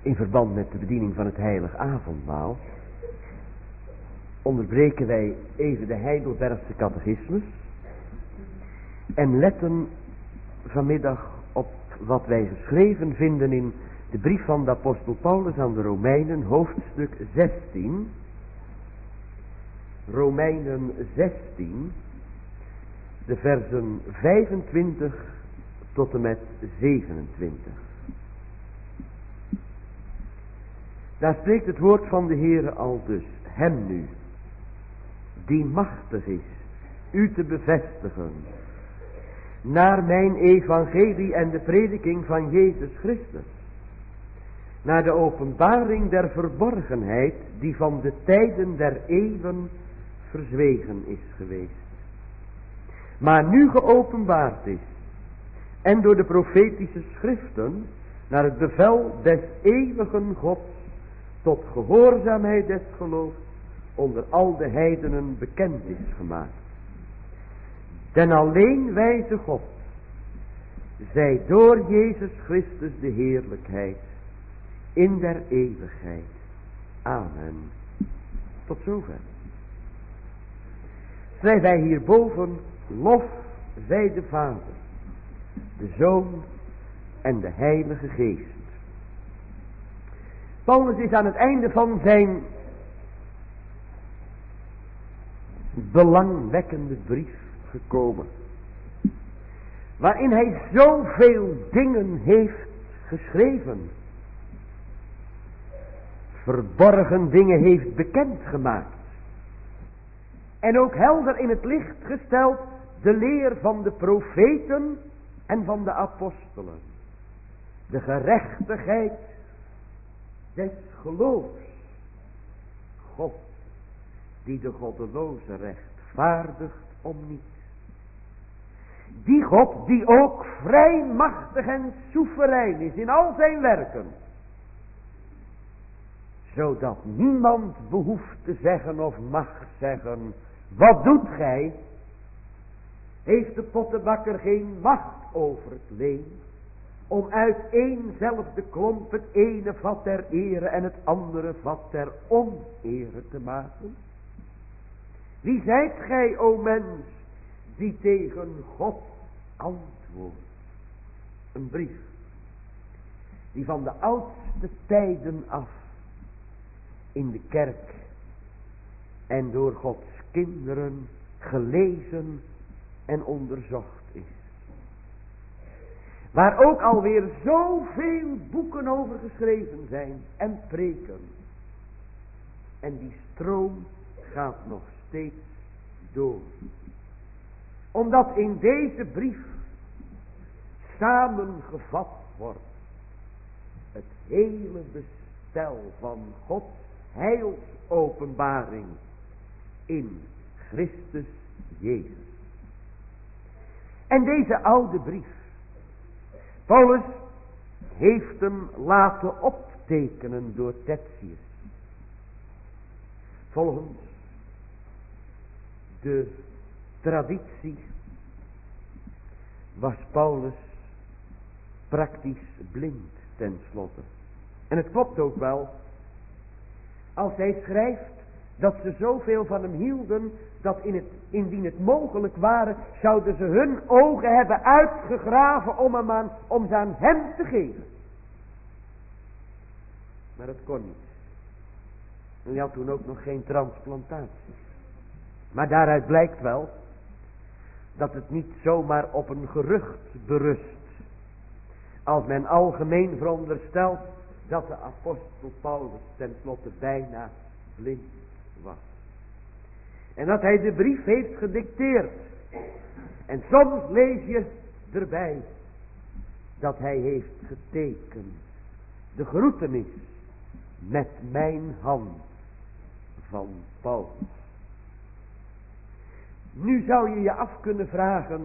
In verband met de bediening van het heilig avondmaal onderbreken wij even de Heidelbergse catechismus en letten vanmiddag op wat wij geschreven vinden in de brief van de apostel Paulus aan de Romeinen, hoofdstuk 16. Romeinen 16, de versen 25 tot en met 27. Daar spreekt het woord van de Heere al dus. Hem nu, die machtig is u te bevestigen naar mijn evangelie en de prediking van Jezus Christus, naar de openbaring der verborgenheid die van de tijden der eeuwen verzwegen is geweest, maar nu geopenbaard is en door de profetische schriften naar het bevel des eeuwigen Gods tot gehoorzaamheid des geloofs onder al de heidenen bekend is gemaakt. Den alleen wijze God, zij door Jezus Christus de heerlijkheid in der eeuwigheid. Amen. Tot zover. Schrijven wij hierboven: lof zij de Vader, de Zoon en de Heilige Geest. Paulus is aan het einde van zijn belangwekkende brief gekomen, waarin hij zoveel dingen heeft geschreven, verborgen dingen heeft bekendgemaakt en ook helder in het licht gesteld de leer van de profeten en van de apostelen, de gerechtigheid des geloofs, God die de goddeloze rechtvaardigt om niets. Die God die ook vrij machtig en soeverein is in al zijn werken, zodat niemand behoeft te zeggen of mag zeggen: wat doet gij? Heeft de pottenbakker geen macht over het leem, om uit éénzelfde klomp het ene vat ter ere en het andere vat ter onere te maken? Wie zijt gij, o mens, die tegen God antwoordt? Een brief die van de oudste tijden af in de kerk en door Gods kinderen gelezen en onderzocht is. Waar ook alweer zoveel boeken over geschreven zijn en preken. En die stroom gaat nog steeds door. Omdat in deze brief samengevat wordt het hele bestel van Gods heilsopenbaring in Christus Jezus. En deze oude brief, Paulus heeft hem laten optekenen door Tertius. Volgens de traditie was Paulus praktisch blind tenslotte. En het klopt ook wel, als hij schrijft dat ze zoveel van hem hielden, dat indien het mogelijk waren, zouden ze hun ogen hebben uitgegraven om ze aan hem te geven. Maar dat kon niet. En hij had toen ook nog geen transplantatie. Maar daaruit blijkt wel dat het niet zomaar op een gerucht berust, als men algemeen veronderstelt dat de apostel Paulus tenslotte bijna blind was. En dat hij de brief heeft gedicteerd. En soms lees je erbij dat hij heeft getekend: de groetenis met mijn hand van Paulus. Nu zou je je af kunnen vragen: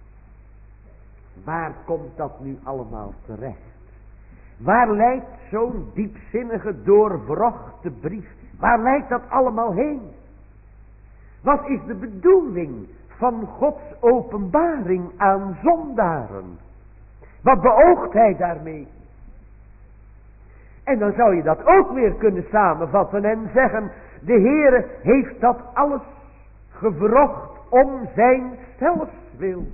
waar komt dat nu allemaal terecht? Waar leidt zo'n diepzinnige, doorwrochte brief, waar leidt dat allemaal heen? Wat is de bedoeling van Gods openbaring aan zondaren? Wat beoogt hij daarmee? En dan zou je dat ook weer kunnen samenvatten en zeggen, de Heere heeft dat alles gewrocht om zijn zelfswil.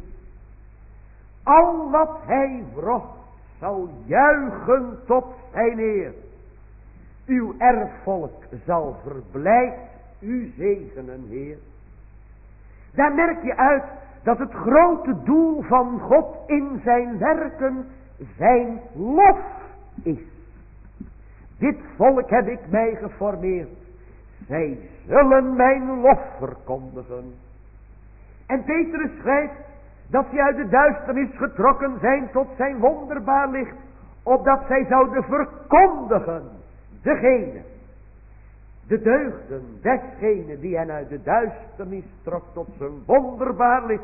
Al wat hij wrocht zal juichen tot zijn eer. Uw erfvolk zal verblijd u zegenen, Heer. Daar merk je uit dat het grote doel van God in zijn werken zijn lof is. Dit volk heb ik mij geformeerd. Zij zullen mijn lof verkondigen. En Petrus schrijft dat zij uit de duisternis getrokken zijn tot zijn wonderbaar licht, opdat zij zouden verkondigen degene, de deugden desgene die hen uit de duisternis trok tot zijn wonderbaar licht.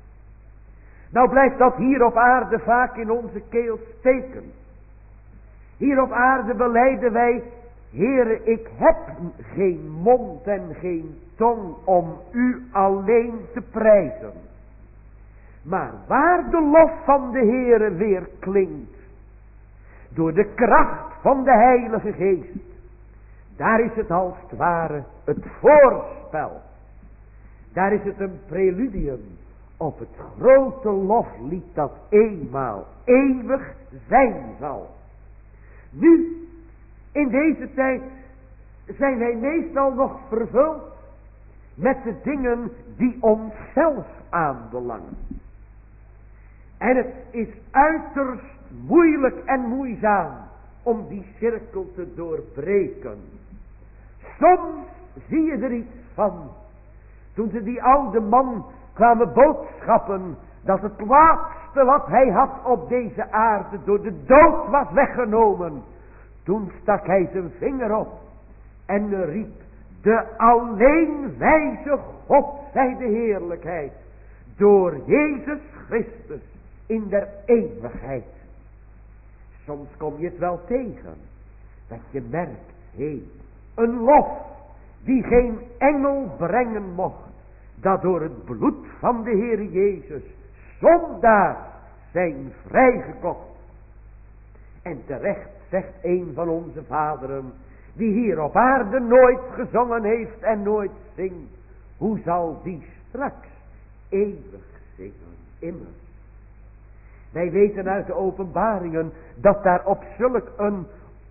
Nou blijft dat hier op aarde vaak in onze keel steken. Hier op aarde belijden wij, Heere, ik heb geen mond en geen tong om u alleen te prijzen. Maar waar de lof van de Heere weer klinkt, door de kracht van de Heilige Geest, daar is het als het ware het voorspel. Daar is het een preludium op het grote loflied dat eenmaal eeuwig zijn zal. Nu, in deze tijd, zijn wij meestal nog vervuld met de dingen die onszelf aanbelangen. En het is uiterst moeilijk en moeizaam om die cirkel te doorbreken. Soms zie je er iets van. Toen ze die oude man kwamen boodschappen dat het laatste wat hij had op deze aarde door de dood was weggenomen. Toen stak hij zijn vinger op en riep, de alleen wijze God zij de heerlijkheid door Jezus Christus in der eeuwigheid. Soms kom je het wel tegen, dat je merkt, een lof die geen engel brengen mocht, dat door het bloed van de Heer Jezus zondaars zijn vrijgekocht. En terecht zegt een van onze vaderen, die hier op aarde nooit gezongen heeft en nooit zingt, hoe zal die straks eeuwig zingen, immers. Wij weten uit de openbaringen dat daar op zulk een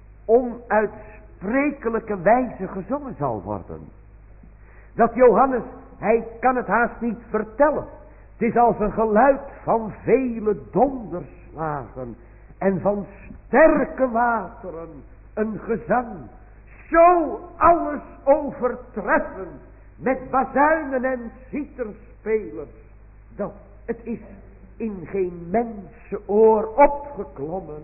onuitsprekelijke wijze gezongen zal worden. Dat Johannes, hij kan het haast niet vertellen. Het is als een geluid van vele donderslagen en van sterke wateren, een gezang, zo alles overtreffend met bazuinen en citerspelers, dat het is in geen mensenoor opgeklommen.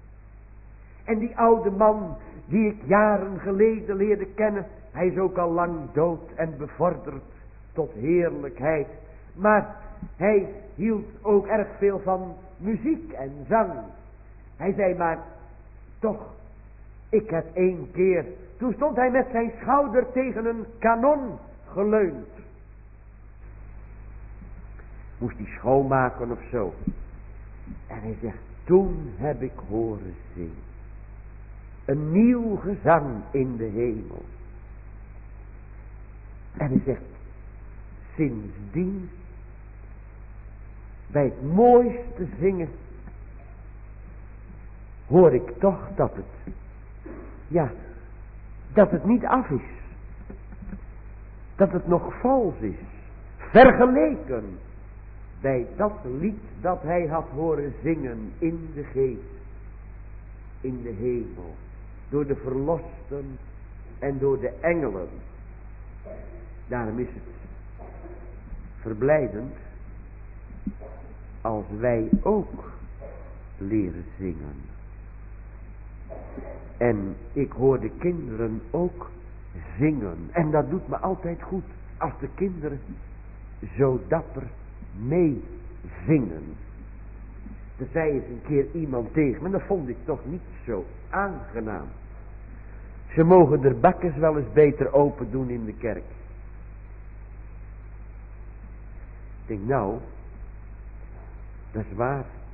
En die oude man die ik jaren geleden leerde kennen, hij is ook al lang dood en bevorderd tot heerlijkheid. Maar hij hield ook erg veel van muziek en zang. Hij zei maar, toch, ik heb 1 keer, toen stond hij met zijn schouder tegen een kanon geleund. Moest hij schoonmaken of zo. En hij zegt, toen heb ik horen zingen. Een nieuw gezang in de hemel. En hij zegt, sindsdien, bij het mooiste zingen, hoor ik toch dat het niet af is. Dat het nog vals is. Vergeleken bij dat lied dat hij had horen zingen in de geest. In de hemel. Door de verlosten en door de engelen. Daarom is het verblijdend als wij ook leren zingen. En ik hoor de kinderen ook zingen. En dat doet me altijd goed als de kinderen zo dapper meezingen. Er zei eens een keer iemand tegen me, dat vond ik toch niet zo aangenaam. Ze mogen de bakkes wel eens beter open doen in de kerk. Ik denk, nou, dat is waar.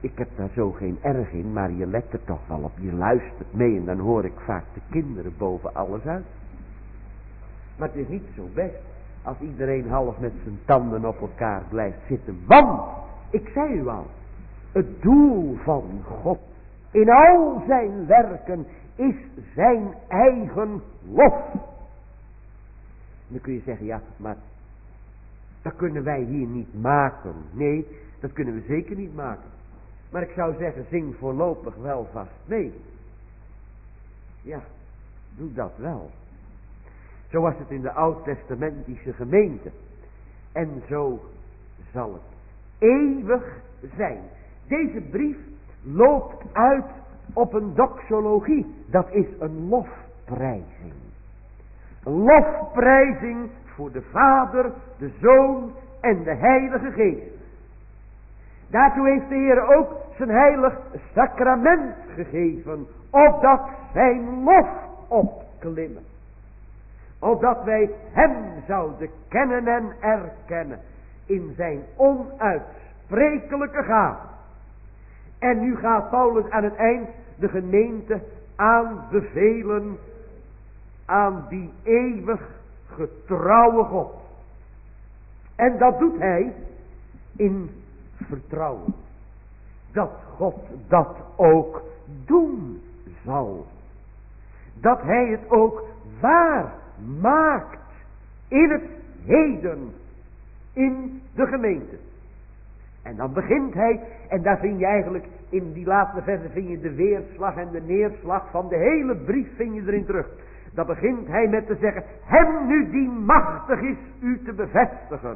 ik heb daar zo geen erg in, maar je let er toch wel op. Je luistert mee en dan hoor ik vaak de kinderen boven alles uit. Maar het is niet zo best als iedereen half met zijn tanden op elkaar blijft zitten. Want, ik zei u al, het doel van God in al zijn werken is zijn eigen lof. Dan kun je zeggen, ja, maar dat kunnen wij hier niet maken. Nee, dat kunnen we zeker niet maken. Maar ik zou zeggen, zing voorlopig wel vast mee. Ja, doe dat wel. Zo was het in de oud-testamentische gemeente. En zo zal het eeuwig zijn. Deze brief loopt uit op een doxologie. Dat is een lofprijzing. Een lofprijzing voor de Vader, de Zoon en de Heilige Geest. Daartoe heeft de Heer ook zijn heilig sacrament gegeven, opdat zijn lof opklimmen. Opdat wij hem zouden kennen en erkennen in zijn onuitsprekelijke gave. En nu gaat Paulus aan het eind de gemeente aanbevelen aan die eeuwig getrouwe God. En dat doet hij in vertrouwen. Dat God dat ook doen zal. Dat hij het ook waar maakt in het heden in de gemeente. En dan begint hij, en daar vind je eigenlijk in die laatste versen vind je de weerslag en de neerslag van de hele brief vind je erin terug. Dan begint hij met te zeggen, hem nu die machtig is u te bevestigen.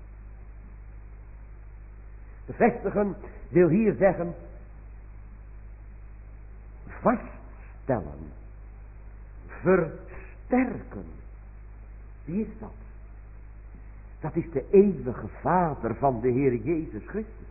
Bevestigen wil hier zeggen, vaststellen, versterken. Wie is dat? Dat is de eeuwige Vader van de Heer Jezus Christus.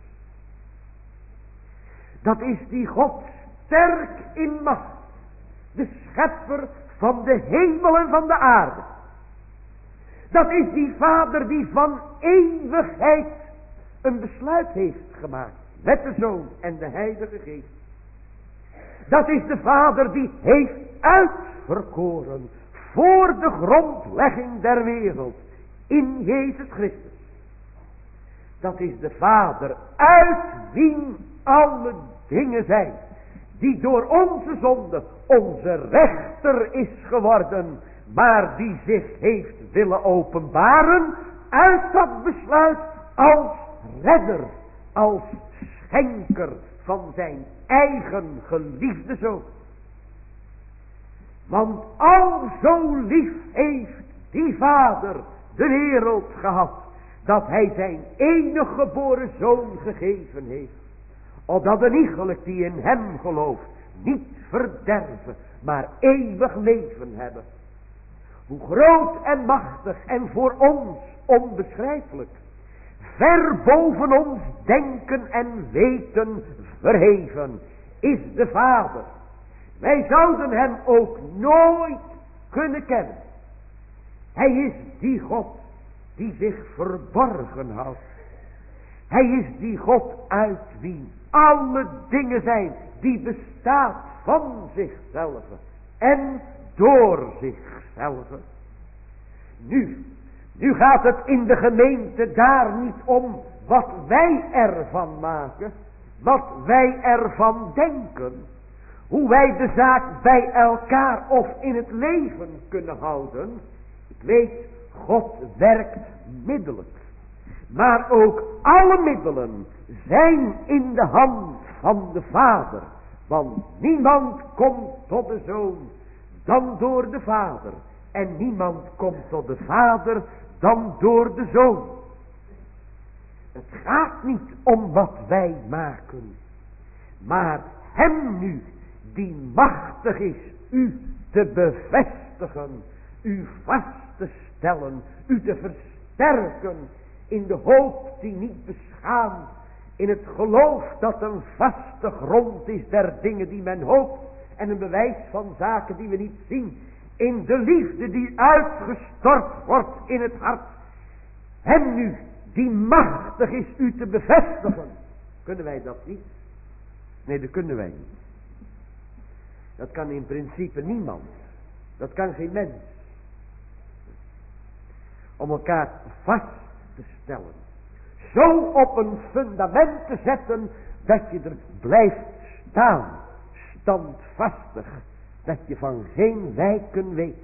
Dat is die God sterk in macht. De schepper van de hemel en van de aarde. Dat is die Vader die van eeuwigheid een besluit heeft gemaakt. Met de Zoon en de Heilige Geest. Dat is de Vader die heeft uitverkoren voor de grondlegging der wereld. In Jezus Christus. Dat is de Vader uit wien alle dingen zijn. Die door onze zonde onze rechter is geworden. Maar die zich heeft willen openbaren uit dat besluit als redder. Als schenker van zijn eigen geliefde Zoon. Want al zo lief heeft die Vader de wereld gehad, dat hij zijn enige geboren Zoon gegeven heeft, opdat een iegelijk die in hem gelooft niet verderven, maar eeuwig leven hebben. Hoe groot en machtig en voor ons onbeschrijfelijk, ver boven ons denken en weten verheven, is de Vader. Wij zouden hem ook nooit kunnen kennen. Hij is die God die zich verborgen houdt. Hij is die God uit wie alle dingen zijn, die bestaat van zichzelf en door zichzelf. Nu gaat het in de gemeente daar niet om wat wij ervan maken, wat wij ervan denken, hoe wij de zaak bij elkaar of in het leven kunnen houden. Ik weet, God werkt middelijk. Maar ook alle middelen zijn in de hand van de Vader. Want niemand komt tot de Zoon dan door de Vader. En niemand komt tot de Vader dan door de Zoon. Het gaat niet om wat wij maken. Maar hem nu die machtig is u te bevestigen, u vast te stellen, u te versterken in de hoop die niet beschaamt, in het geloof dat een vaste grond is der dingen die men hoopt en een bewijs van zaken die we niet zien, in de liefde die uitgestort wordt in het hart. Hem nu die machtig is u te bevestigen. Kunnen wij dat niet? Nee, dat kunnen wij niet. Dat kan in principe niemand. Dat kan geen mens. Om elkaar vast te stellen. Zo op een fundament te zetten dat je er blijft staan. Standvastig. Dat je van geen wijken weet.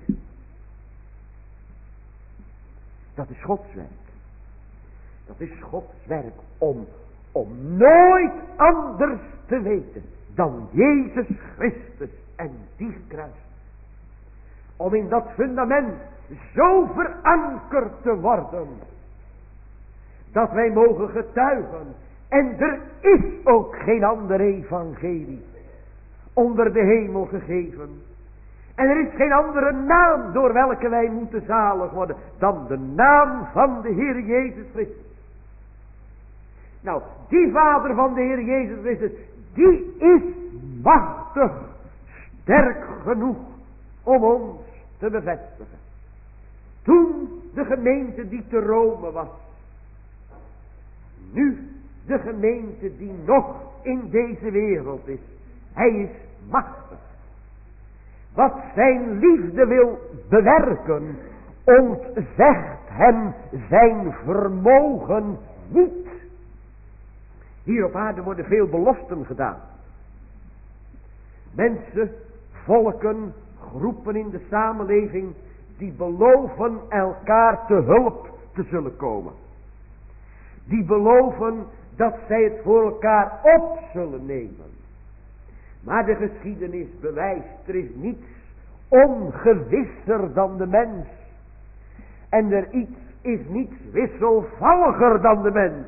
Dat is Gods werk. Dat is Gods werk om nooit anders te weten dan Jezus Christus en die kruis. Om in dat fundament zo verankerd te worden dat wij mogen getuigen. En er is ook geen ander evangelie onder de hemel gegeven. En er is geen andere naam door welke wij moeten zalig worden dan de naam van de Heer Jezus Christus. Nou, die Vader van de Heer Jezus Christus, die is machtig, sterk genoeg om ons te bevestigen. Toen de gemeente die te Rome was, nu de gemeente die nog in deze wereld is, hij is machtig. Wat zijn liefde wil bewerken, ontzegt hem zijn vermogen niet. Hier op aarde worden veel beloften gedaan. Mensen, volken, groepen in de samenleving, die beloven elkaar te hulp te zullen komen. Die beloven dat zij het voor elkaar op zullen nemen. Maar de geschiedenis bewijst, er is niets ongewisser dan de mens. En er is niets wisselvalliger dan de mens.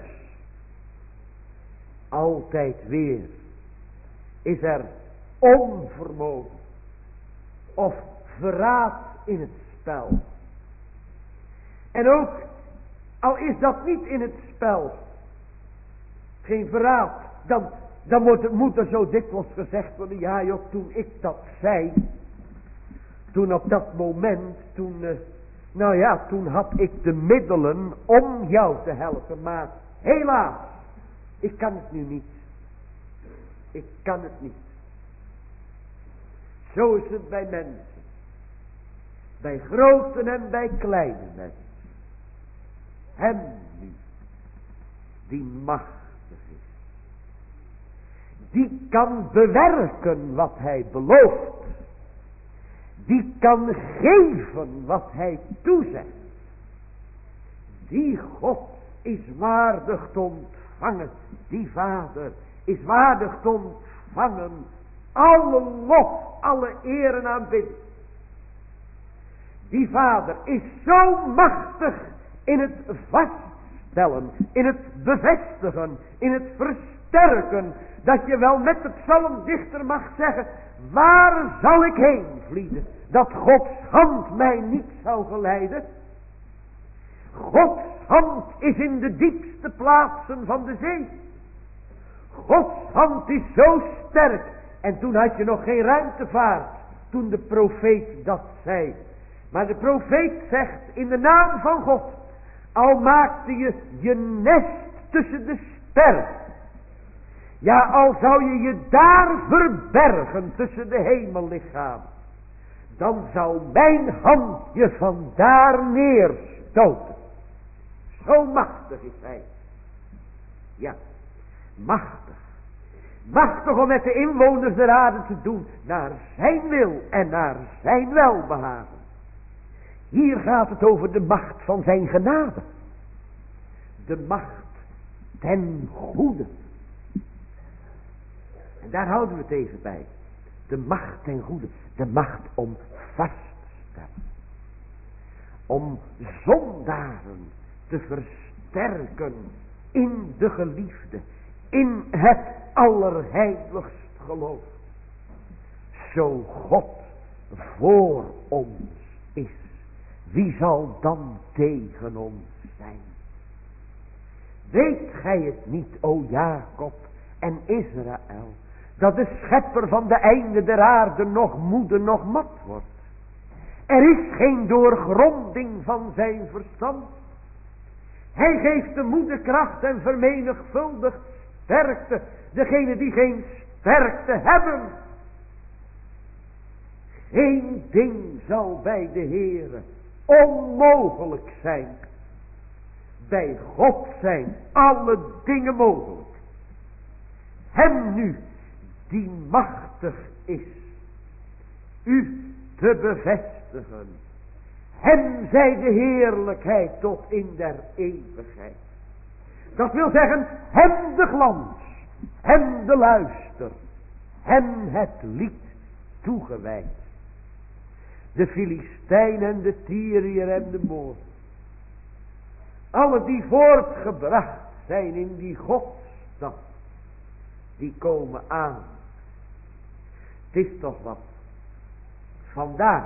Altijd weer is er onvermogen of verraad in het spel. En ook al is dat niet in het spel, geen verraad, dan moet er zo dikwijls gezegd worden, ja joh, toen ik dat zei, toen op dat moment, toen had ik de middelen om jou te helpen, maar helaas, ik kan het nu niet. Ik kan het niet. Zo is het bij mensen. Bij grote en bij kleine mensen. Hem nu, die machtig is. Die kan bewerken wat hij belooft. Die kan geven wat hij toezegt. Die God is waardig te ontvangen. Die Vader is waardig te ontvangen. Alle lof, alle eer en aanbidding. Die Vader is zo machtig in het vaststellen, in het bevestigen, in het versterken, dat je wel met de psalmdichter mag zeggen, waar zal ik heen vliegen, dat Gods hand mij niet zou geleiden? Gods hand is in de diepste plaatsen van de zee. Gods hand is zo sterk. En toen had je nog geen ruimtevaart, toen de profeet dat zei. Maar de profeet zegt in de naam van God, al maakte je je nest tussen de sterren. Ja, al zou je je daar verbergen tussen de hemellichamen. Dan zou mijn hand je vandaar neerstoten. Zo machtig is hij. Ja, machtig. Machtig om met de inwoners der aarde te doen naar zijn wil en naar zijn welbehagen. Hier gaat het over de macht van zijn genade. De macht ten goede. En daar houden we het even bij. De macht ten goede. De macht om vast te stellen. Om zondaren te versterken in de geliefde. In het allerheiligst geloof. Zo God voor ons is. Wie zal dan tegen ons zijn? Weet gij het niet, o Jacob en Israël, dat de schepper van de einde der aarde nog moede nog mat wordt? Er is geen doorgronding van zijn verstand. Hij geeft de moede kracht en vermenigvuldigt sterkte. Degene die geen sterkte hebben. Geen ding zal bij de Heere onmogelijk zijn. Bij God zijn alle dingen mogelijk. Hem nu, die machtig is, u te bevestigen. Hem zij de heerlijkheid tot in der eeuwigheid. Dat wil zeggen, hem de glans, hem de luister, hem het lied toegewijd. De Filistijn en de Tyriër en de Moor. Alle die voortgebracht zijn in die Godstad, die komen aan. Het is toch wat. Vandaag,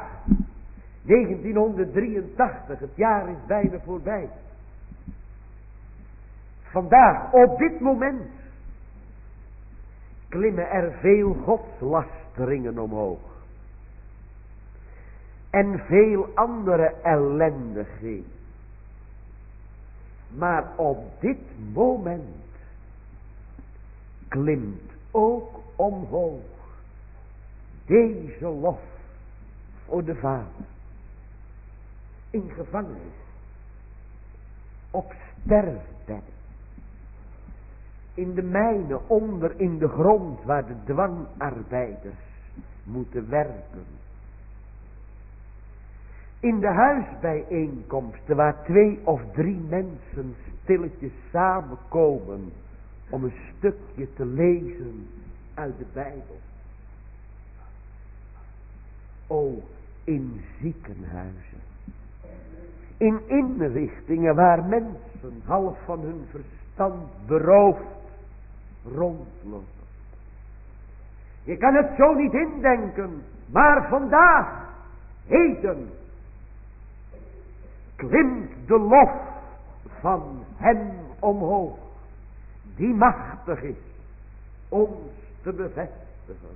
1983, het jaar is bijna voorbij. Vandaag, op dit moment, klimmen er veel godslasteringen omhoog. En veel andere ellendigheden. Maar op dit moment klimt ook omhoog deze lof voor de Vader. In gevangenis. Op sterfbedden. In de mijnen onder in de grond waar de dwangarbeiders moeten werken. In de huisbijeenkomsten waar 2 of 3 mensen stilletjes samenkomen om een stukje te lezen uit de Bijbel. O, in ziekenhuizen. In inrichtingen waar mensen half van hun verstand beroofd rondlopen. Je kan het zo niet indenken, maar vandaag, heden, klimt de lof van hem omhoog, die machtig is ons te bevestigen,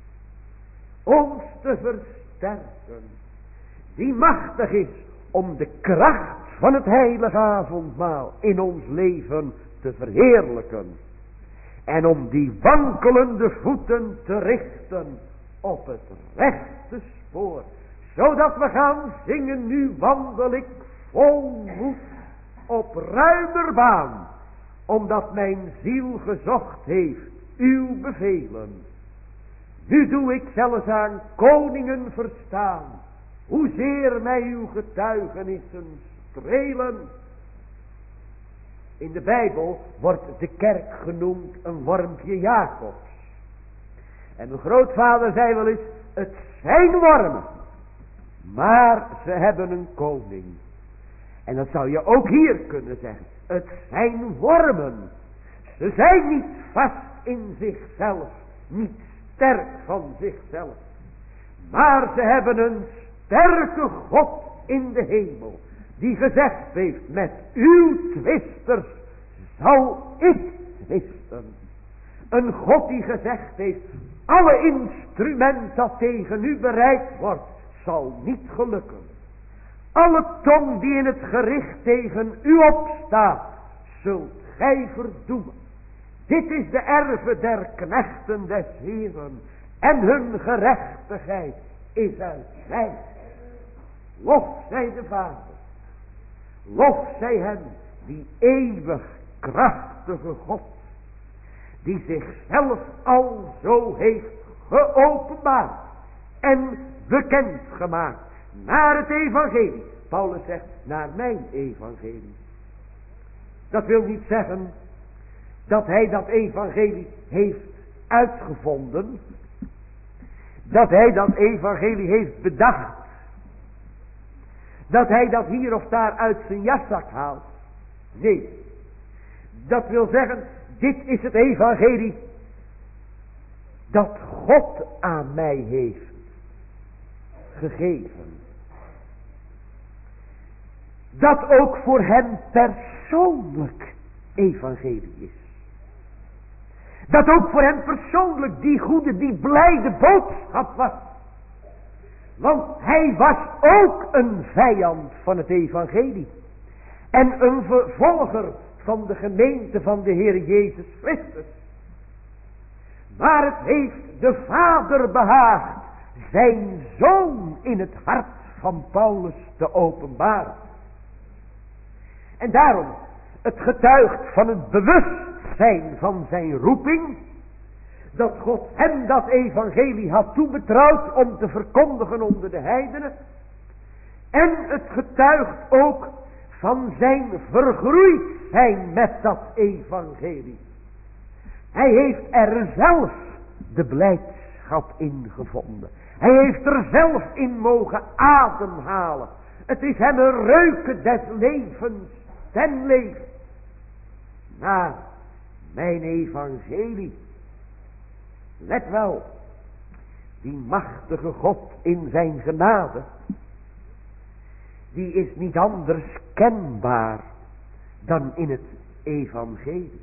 ons te versterken, die machtig is om de kracht van het heilige avondmaal in ons leven te verheerlijken en om die wankelende voeten te richten op het rechte spoor, zodat we gaan zingen, nu wandel ik vol moed op ruimer baan, omdat mijn ziel gezocht heeft uw bevelen. Nu doe ik zelfs aan koningen verstaan, hoezeer mij uw getuigenissen strelen. In de Bijbel wordt de kerk genoemd een wormpje Jacobs. En mijn grootvader zei wel eens, het zijn wormen, maar ze hebben een koning. En dat zou je ook hier kunnen zeggen. Het zijn wormen. Ze zijn niet vast in zichzelf, niet sterk van zichzelf. Maar ze hebben een sterke God in de hemel, die gezegd heeft, met uw twisters zal ik twisten. Een God die gezegd heeft, alle instrument dat tegen u bereid wordt, zal niet gelukken. Alle tong die in het gericht tegen u opstaat, zult gij verdoemen. Dit is de erve der knechten des Heeren, en hun gerechtigheid is uit mij. Lof zij de Vader, lof zij hem, die eeuwig krachtige God, die zichzelf al zo heeft geopenbaard en bekendgemaakt naar het evangelie. Paulus zegt, naar mijn evangelie. Dat wil niet zeggen dat hij dat evangelie heeft uitgevonden, dat hij dat evangelie heeft bedacht, dat hij dat hier of daar uit zijn jaszak haalt. Nee, dat wil zeggen, dit is het evangelie dat God aan mij heeft gegeven. Dat ook voor hem persoonlijk evangelie is. Dat ook voor hem persoonlijk die goede, die blijde boodschap was. Want hij was ook een vijand van het evangelie. En een vervolger van de gemeente van de Heer Jezus Christus. Maar het heeft de Vader behaagd zijn Zoon in het hart van Paulus te openbaren. En daarom, het getuigt van het bewustzijn van zijn roeping, dat God hem dat evangelie had toebetrouwd om te verkondigen onder de heidenen. En het getuigt ook van zijn vergroeid zijn met dat evangelie. Hij heeft er zelf de blijdschap in gevonden. Hij heeft er zelf in mogen ademhalen. Het is hem een reuken des levens ten leven. Naar mijn evangelie. Let wel, die machtige God in zijn genade, die is niet anders kenbaar dan in het evangelie.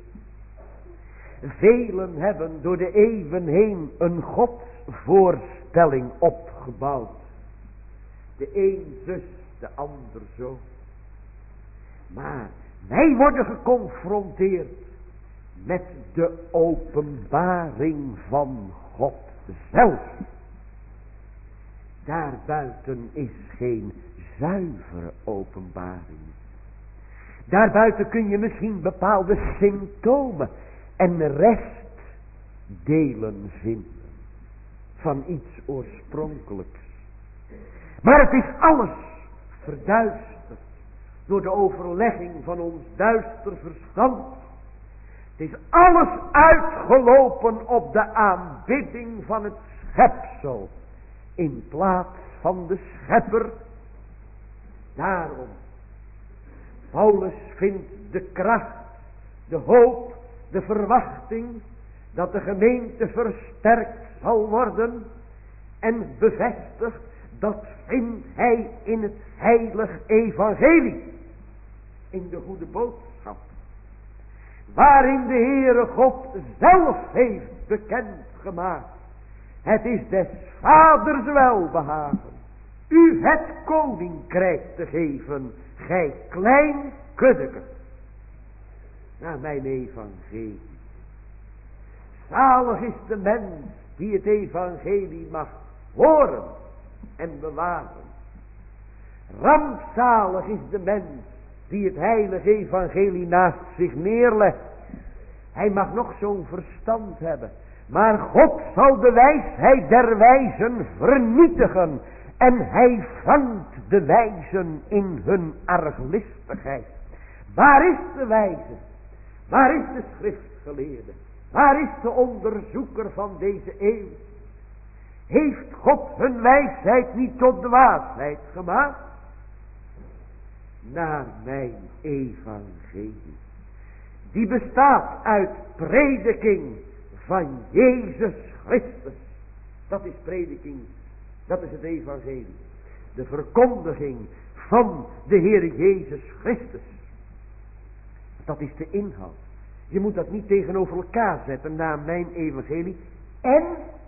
Velen hebben door de eeuwen heen een godsvoorstelling opgebouwd. De een zus, de ander zo. Maar wij worden geconfronteerd met de openbaring van God zelf. Daarbuiten is geen zuivere openbaring. Daarbuiten kun je misschien bepaalde symptomen en restdelen vinden van iets oorspronkelijks. Maar het is alles verduisterd door de overlegging van ons duister verstand. Het is alles uitgelopen op de aanbidding van het schepsel in plaats van de schepper. Daarom, Paulus vindt de kracht, de hoop, de verwachting dat de gemeente versterkt zal worden en bevestigd, dat vindt hij in het heilig evangelie, in de goede boodschap, waarin de Heere God zelf heeft bekendgemaakt: het is des Vaders welbehagen u het koninkrijk te geven, gij klein kuddeke. Naar mijn evangelie. Zalig is de mens die het evangelie mag horen en bewaren. Rampzalig is de mens die het heilige evangelie naast zich neerlegt. Hij mag nog zo'n verstand hebben, maar God zal de wijsheid der wijzen vernietigen. En hij vangt de wijzen in hun arglistigheid. Waar is de wijze? Waar is de schriftgeleerde? Waar is de onderzoeker van deze eeuw? Heeft God hun wijsheid niet tot dwaasheid gemaakt? Naar mijn evangelie. Die bestaat uit prediking van Jezus Christus. Dat is prediking. Dat is het evangelie. De verkondiging van de Heer Jezus Christus. Dat is de inhoud. Je moet dat niet tegenover elkaar zetten, naar mijn evangelie. En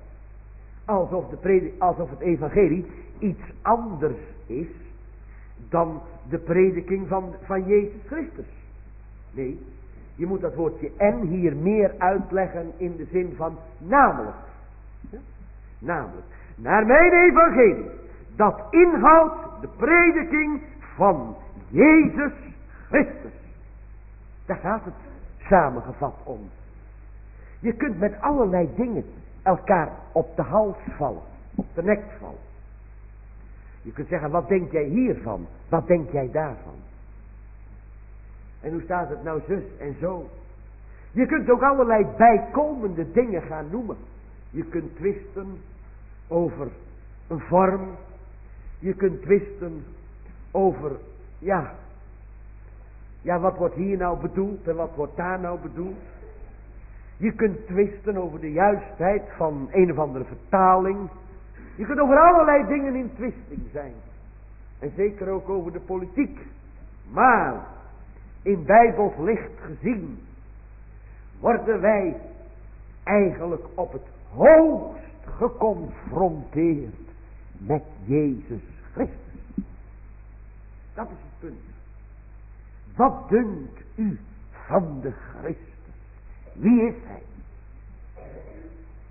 alsof het evangelie iets anders is dan de prediking van Jezus Christus. Nee, je moet dat woordje en hier meer uitleggen in de zin van namelijk. Ja? Namelijk, naar mijn evangelie, dat inhoudt de prediking van Jezus Christus. Daar gaat het samengevat om. Je kunt met allerlei dingen elkaar op de hals vallen, op de nek vallen. Je kunt zeggen, wat denk jij hiervan? Wat denk jij daarvan? En hoe staat het nou zus en zo? Je kunt ook allerlei bijkomende dingen gaan noemen. Je kunt twisten over een vorm. Je kunt twisten over, ja, wat wordt hier nou bedoeld en wat wordt daar nou bedoeld? Je kunt twisten over de juistheid van een of andere vertaling. Je kunt over allerlei dingen in twisting zijn. En zeker ook over de politiek. Maar in Bijbels licht gezien worden wij eigenlijk op het hoogst geconfronteerd met Jezus Christus. Dat is het punt. Wat dunkt u van de Christus? Wie is hij?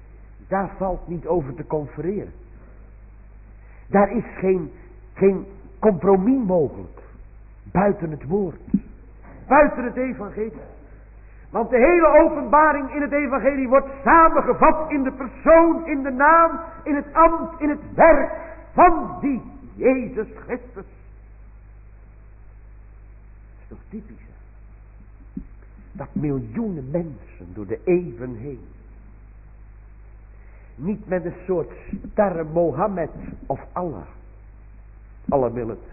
Daar valt niet over te confereren. Daar is geen compromis mogelijk. Buiten het woord. Buiten het evangelie. Want de hele openbaring in het evangelie wordt samengevat in de persoon, in de naam, in het ambt, in het werk van die Jezus Christus. Dat is toch typisch, hè? Dat miljoenen mensen door de eeuwen heen niet met een soort sterre Mohammed of Allah wil het,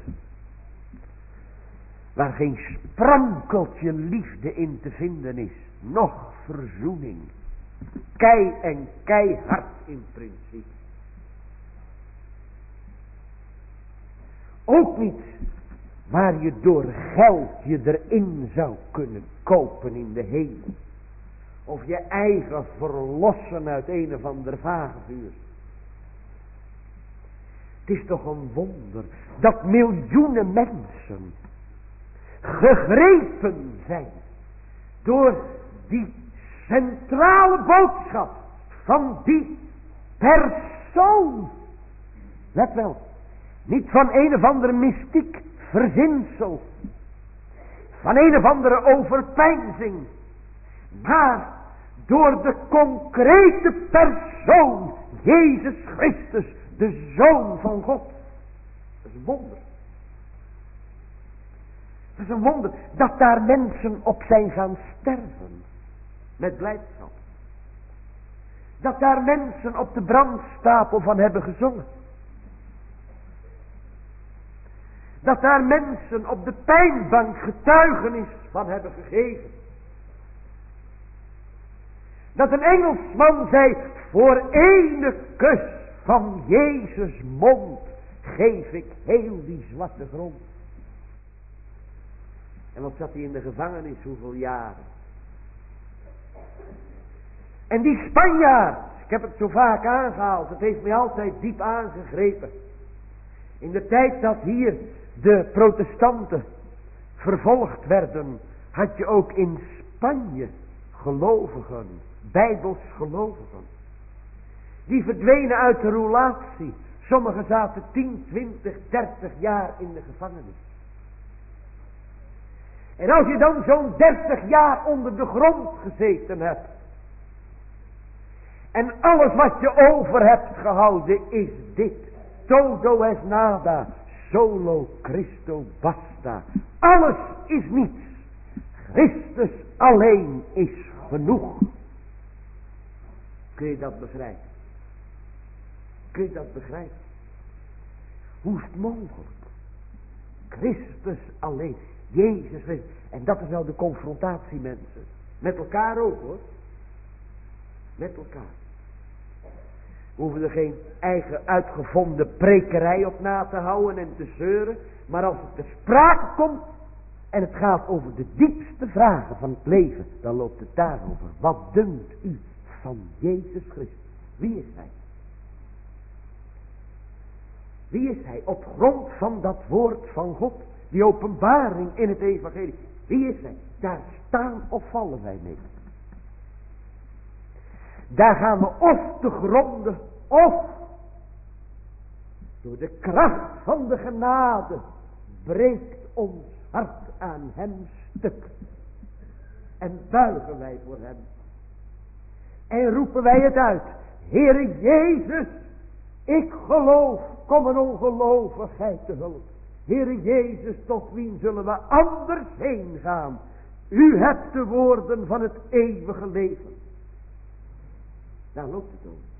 waar geen sprankeltje liefde in te vinden is, noch verzoening, kei en keihard in principe. Ook niet waar je door geld je erin zou kunnen kopen in de hemel. Of je eigen verlossen uit een of ander vagevuur. Het is toch een wonder dat miljoenen mensen gegrepen zijn door die centrale boodschap van die persoon. Let wel, niet van een of andere mystiek verzinsel, van een of andere overpeinzing, maar door de concrete persoon Jezus Christus, de Zoon van God. Dat is een wonder. Het is een wonder dat daar mensen op zijn gaan sterven. Met blijdschap. Dat daar mensen op de brandstapel van hebben gezongen. Dat daar mensen op de pijnbank getuigenis van hebben gegeven. Dat een Engelsman zei, voor ene kus van Jezus' mond geef ik heel die zwarte grond. En wat zat hij in de gevangenis, hoeveel jaren. En die Spanjaard, ik heb het zo vaak aangehaald, het heeft mij altijd diep aangegrepen. In de tijd dat hier de protestanten vervolgd werden, had je ook in Spanje gelovigen, bijbels gelovigen. Die verdwenen uit de roulatie. Sommigen zaten 10, 20, 30 jaar in de gevangenis. En als je dan zo'n 30 jaar onder de grond gezeten hebt. En alles wat je over hebt gehouden is dit. Todo es nada. Solo Christo basta. Alles is niets. Christus alleen is genoeg. Kun je dat begrijpen? Kun je dat begrijpen? Hoe is het mogelijk? Christus alleen. Jezus Christus. En dat is nou de confrontatie, mensen. Met elkaar ook, hoor. Met elkaar. We hoeven er geen eigen uitgevonden prekerij op na te houden en te zeuren. Maar als het ter sprake komt en het gaat over de diepste vragen van het leven, dan loopt het daarover. Wat dunkt u van Jezus Christus? Wie is hij? Wie is hij? Op grond van dat woord van God. Die openbaring in het evangelie. Wie is hij? Daar staan of vallen wij mee. Daar gaan we of te gronden, of door de kracht van de genade breekt ons hart aan hem stuk. En buigen wij voor hem. En roepen wij het uit. Heere Jezus, ik geloof, kom een ongelovigheid te hulp. Heere Jezus, tot wien zullen we anders heen gaan? U hebt de woorden van het eeuwige leven. Daar loopt het om.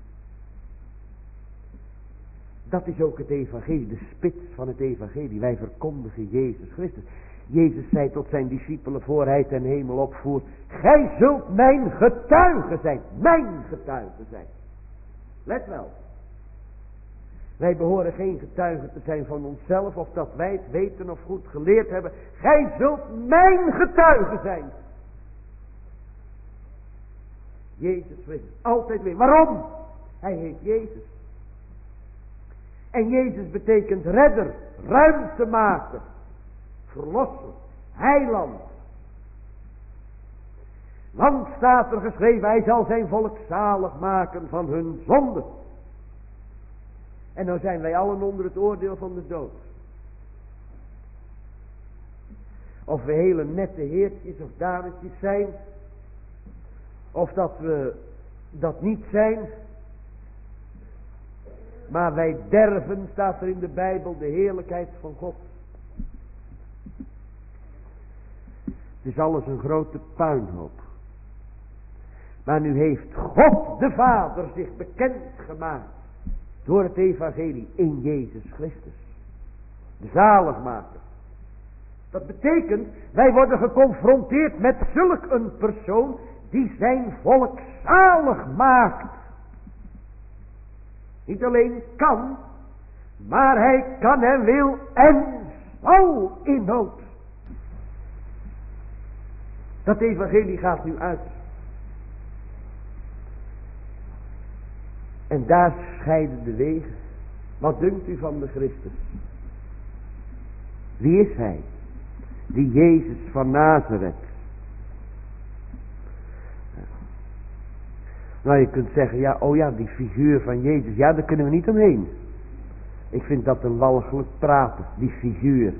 Dat is ook het evangelie, de spits van het evangelie. Wij verkondigen Jezus Christus. Jezus zei tot zijn discipelen voor hij ten hemel opvoer: gij zult mijn getuige zijn. Mijn getuige zijn. Let wel. Wij behoren geen getuigen te zijn van onszelf, of dat wij het weten of goed geleerd hebben. Gij zult mijn getuige zijn. Jezus Christus, altijd weer. Waarom? Hij heet Jezus. En Jezus betekent redder, ruimtemaker, verlosser, heiland. Want staat er geschreven, hij zal zijn volk zalig maken van hun zonde. En nou zijn wij allen onder het oordeel van de dood. Of we hele nette heertjes of dametjes zijn. Of dat we dat niet zijn. Maar wij derven, staat er in de Bijbel, de heerlijkheid van God. Het is alles een grote puinhoop. Maar nu heeft God de Vader zich bekend gemaakt door het evangelie in Jezus Christus. De zaligmaker. Dat betekent, wij worden geconfronteerd met zulk een persoon die zijn volk zalig maakt. Niet alleen kan, maar hij kan en wil en zal in nood. Dat evangelie gaat nu uit. En daar scheiden de wegen. Wat dunkt u van de Christus? Wie is hij? Die Jezus van Nazareth. Nou, je kunt zeggen, ja, oh ja, die figuur van Jezus, ja, daar kunnen we niet omheen. Ik vind dat een walgelijk praten, die figuur.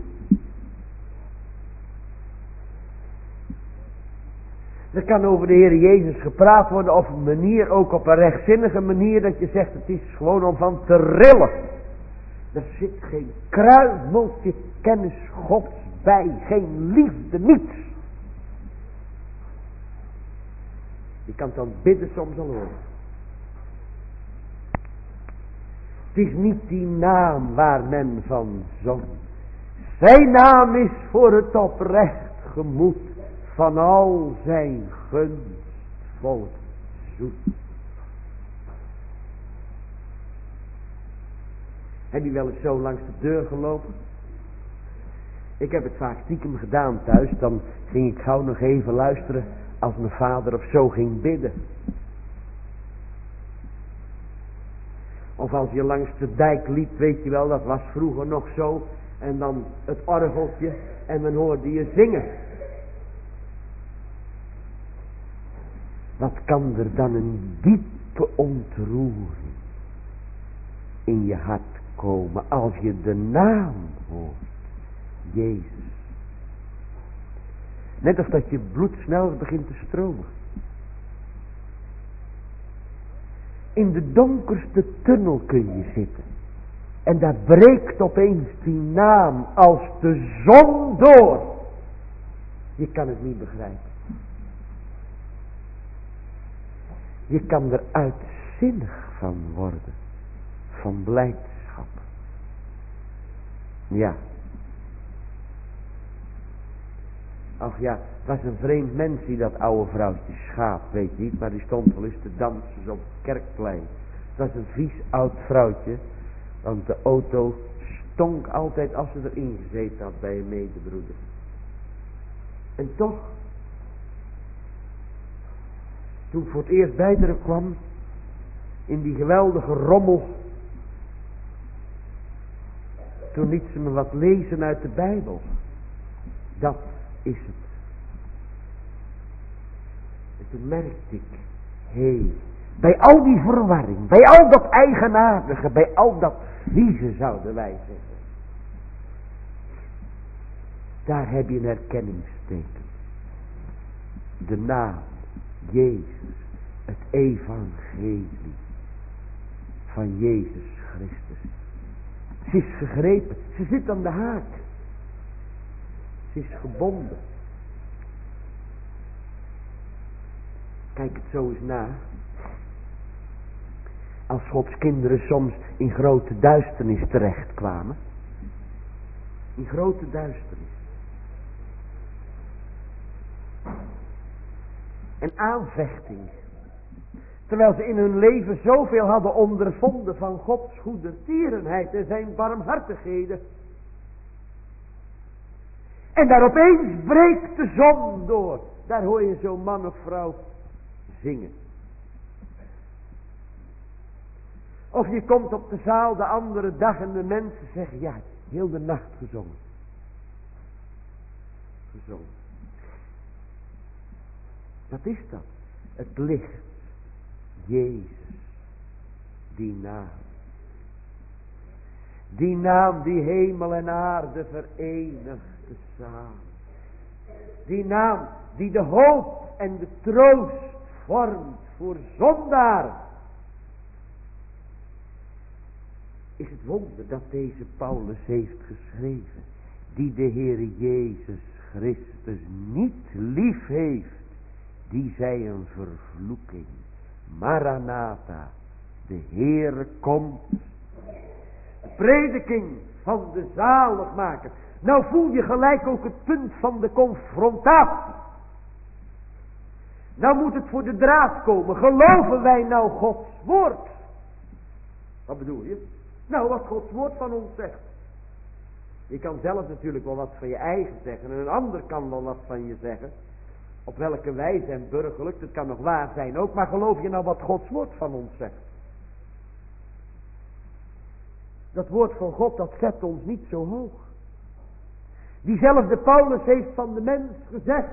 Er kan over de Heer Jezus gepraat worden op een manier, ook op een rechtzinnige manier, dat je zegt, het is gewoon om van te rillen. Er zit geen kruimeltje kennis Gods bij, geen liefde, niets. Je kan dan bidden soms al horen. Het is niet die naam waar men van zong. Zijn naam is voor het oprecht gemoed van al zijn gunst volk zoet. Heb je wel eens zo langs de deur gelopen? Ik heb het vaak stiekem gedaan thuis. Dan ging ik gauw nog even luisteren als mijn vader of zo ging bidden. Of als je langs de dijk liep, weet je wel, dat was vroeger nog zo. En dan het orgeltje en men hoorde je zingen. Wat kan er dan een diepe ontroering in je hart komen als je de naam hoort. Jezus. Net als dat je bloed snel begint te stromen. In de donkerste tunnel kun je zitten. En daar breekt opeens die naam als de zon door. Je kan het niet begrijpen. Je kan er uitzinnig van worden. Van blijdschap. Ja. Ach ja, het was een vreemd mens die dat oude vrouwtje Schaap, weet je niet, maar die stond wel eens te dansen op het kerkplein. Het was een vies oud vrouwtje, want de auto stonk altijd als ze erin gezeten had bij een medebroeder. En toch, toen ik voor het eerst bij haar kwam, in die geweldige rommel, toen liet ze me wat lezen uit de Bijbel. Dat is het. En toen merkte ik, hé, bij al die verwarring, bij al dat eigenaardige, bij al dat vieze zouden wij zeggen. Daar heb je een herkenningsteken. De naam, Jezus, het evangelie van Jezus Christus. Ze is gegrepen, ze zit aan de haak. Ze is gebonden. Kijk het zo eens na. Als Gods kinderen soms in grote duisternis terechtkwamen. In grote duisternis. En aanvechting. Terwijl ze in hun leven zoveel hadden ondervonden van Gods goedertierenheid en zijn barmhartigheden. En daar opeens breekt de zon door. Daar hoor je zo'n man of vrouw zingen. Of je komt op de zaal de andere dag en de mensen zeggen, ja, heel de nacht gezongen. Gezongen. Wat is dat? Het licht. Jezus. Die naam. Die naam die hemel en aarde verenigt samen. Die naam die de hoop en de troost vormt voor zondaar. Is het wonder dat deze Paulus heeft geschreven. Die de Heere Jezus Christus niet lief heeft. Die zij een vervloeking. Maranatha. De Heere komt. De prediking van de zaligmaker. Nou voel je gelijk ook het punt van de confrontatie. Nou moet het voor de draad komen. Geloven wij nou Gods woord? Wat bedoel je? Nou, wat Gods woord van ons zegt. Je kan zelf natuurlijk wel wat van je eigen zeggen. En een ander kan wel wat van je zeggen. Op welke wijze en burgerlijk. Dat kan nog waar zijn ook. Maar geloof je nou wat Gods woord van ons zegt? Dat woord van God, dat zet ons niet zo hoog. Diezelfde Paulus heeft van de mens gezegd.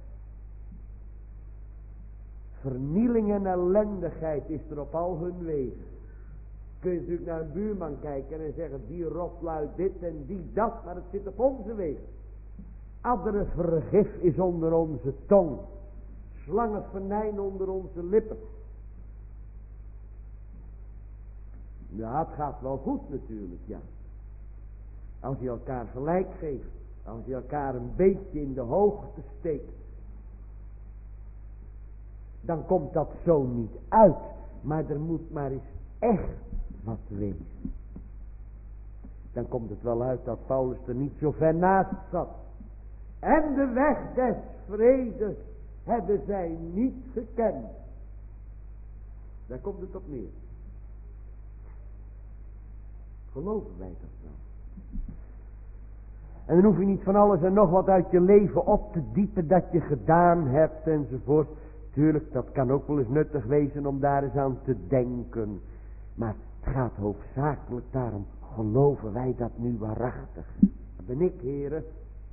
Vernieling en ellendigheid is er op al hun wegen. Kun je natuurlijk naar een buurman kijken en zeggen, die rotluid dit en die dat, maar het zit op onze wegen. Addere vergif is onder onze tong. Slangenvenijn onder onze lippen. Ja, het gaat wel goed natuurlijk, ja. Als je elkaar gelijk geeft. Als je elkaar een beetje in de hoogte steekt. Dan komt dat zo niet uit. Maar er moet maar eens echt wat wezen. Dan komt het wel uit dat Paulus er niet zo ver naast zat. En de weg des vredes hebben zij niet gekend. Daar komt het op neer. Geloven wij dat wel? En dan hoef je niet van alles en nog wat uit je leven op te diepen dat je gedaan hebt enzovoort. Tuurlijk, dat kan ook wel eens nuttig wezen om daar eens aan te denken. Maar het gaat hoofdzakelijk daarom, geloven wij dat nu waarachtig? Dat ben ik, heren.